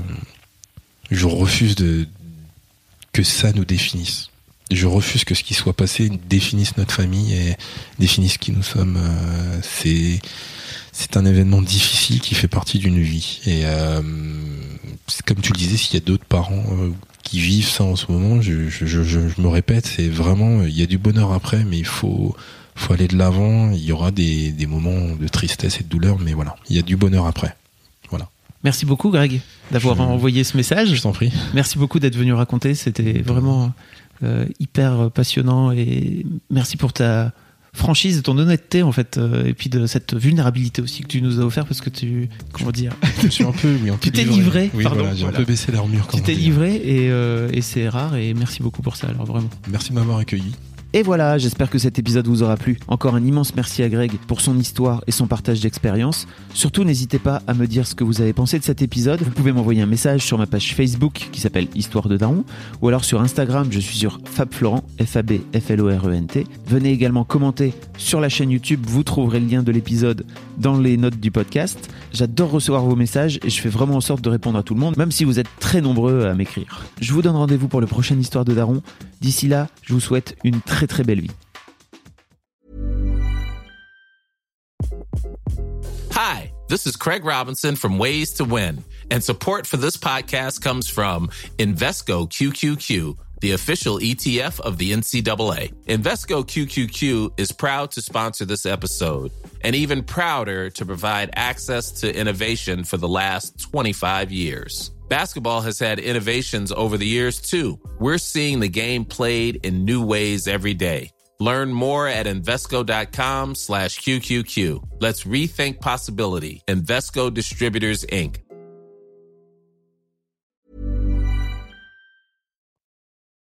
je refuse de, que ça nous définisse. Je refuse que ce qui soit passé définisse notre famille et définisse qui nous sommes. Euh, c'est... C'est un événement difficile qui fait partie d'une vie. Et euh, c'est comme tu le disais, s'il y a d'autres parents euh, qui vivent ça en ce moment, je, je, je, je me répète, c'est vraiment, il y a du bonheur après, mais il faut, faut aller de l'avant. Il y aura des, des moments de tristesse et de douleur, mais voilà, il y a du bonheur après. Voilà. Merci beaucoup, Greg, d'avoir je... envoyé ce message. Je t'en prie. Merci beaucoup d'être venu raconter. C'était vraiment euh, hyper passionnant, et merci pour ta franchise, de ton honnêteté en fait, euh, et puis de cette vulnérabilité aussi que tu nous as offert, parce que tu, comment dire, je suis un peu, oui, un peu tu t'es livré, oui, pardon, voilà, j'ai voilà. un peu baissé l'armure. Tu t'es livré et, euh, et c'est rare, et merci beaucoup pour ça, alors vraiment. Merci de m'avoir accueilli. Et voilà, j'espère que cet épisode vous aura plu. Encore un immense merci à Greg pour son histoire et son partage d'expérience. Surtout, n'hésitez pas à me dire ce que vous avez pensé de cet épisode. Vous pouvez m'envoyer un message sur ma page Facebook qui s'appelle Histoire de Daron, ou alors sur Instagram, je suis sur FabFlorent, F A B F L O R E N T. Venez également commenter sur la chaîne YouTube, vous trouverez le lien de l'épisode dans les notes du podcast. J'adore recevoir vos messages et je fais vraiment en sorte de répondre à tout le monde, même si vous êtes très nombreux à m'écrire. Je vous donne rendez-vous pour le prochain Histoire de Daron. D'ici là, je vous souhaite une très très belle vie. Hi, this is Craig Robinson from Ways to Win, and support for this podcast comes from Invesco Q Q Q, the official E T F of the N C double A. Invesco Q Q Q is proud to sponsor this episode, and even prouder to provide access to innovation for the last twenty-five years. Basketball has had innovations over the years, too. We're seeing the game played in new ways every day. Learn more at Invesco.com slash QQQ. Let's rethink possibility. Invesco Distributors, Incorporated.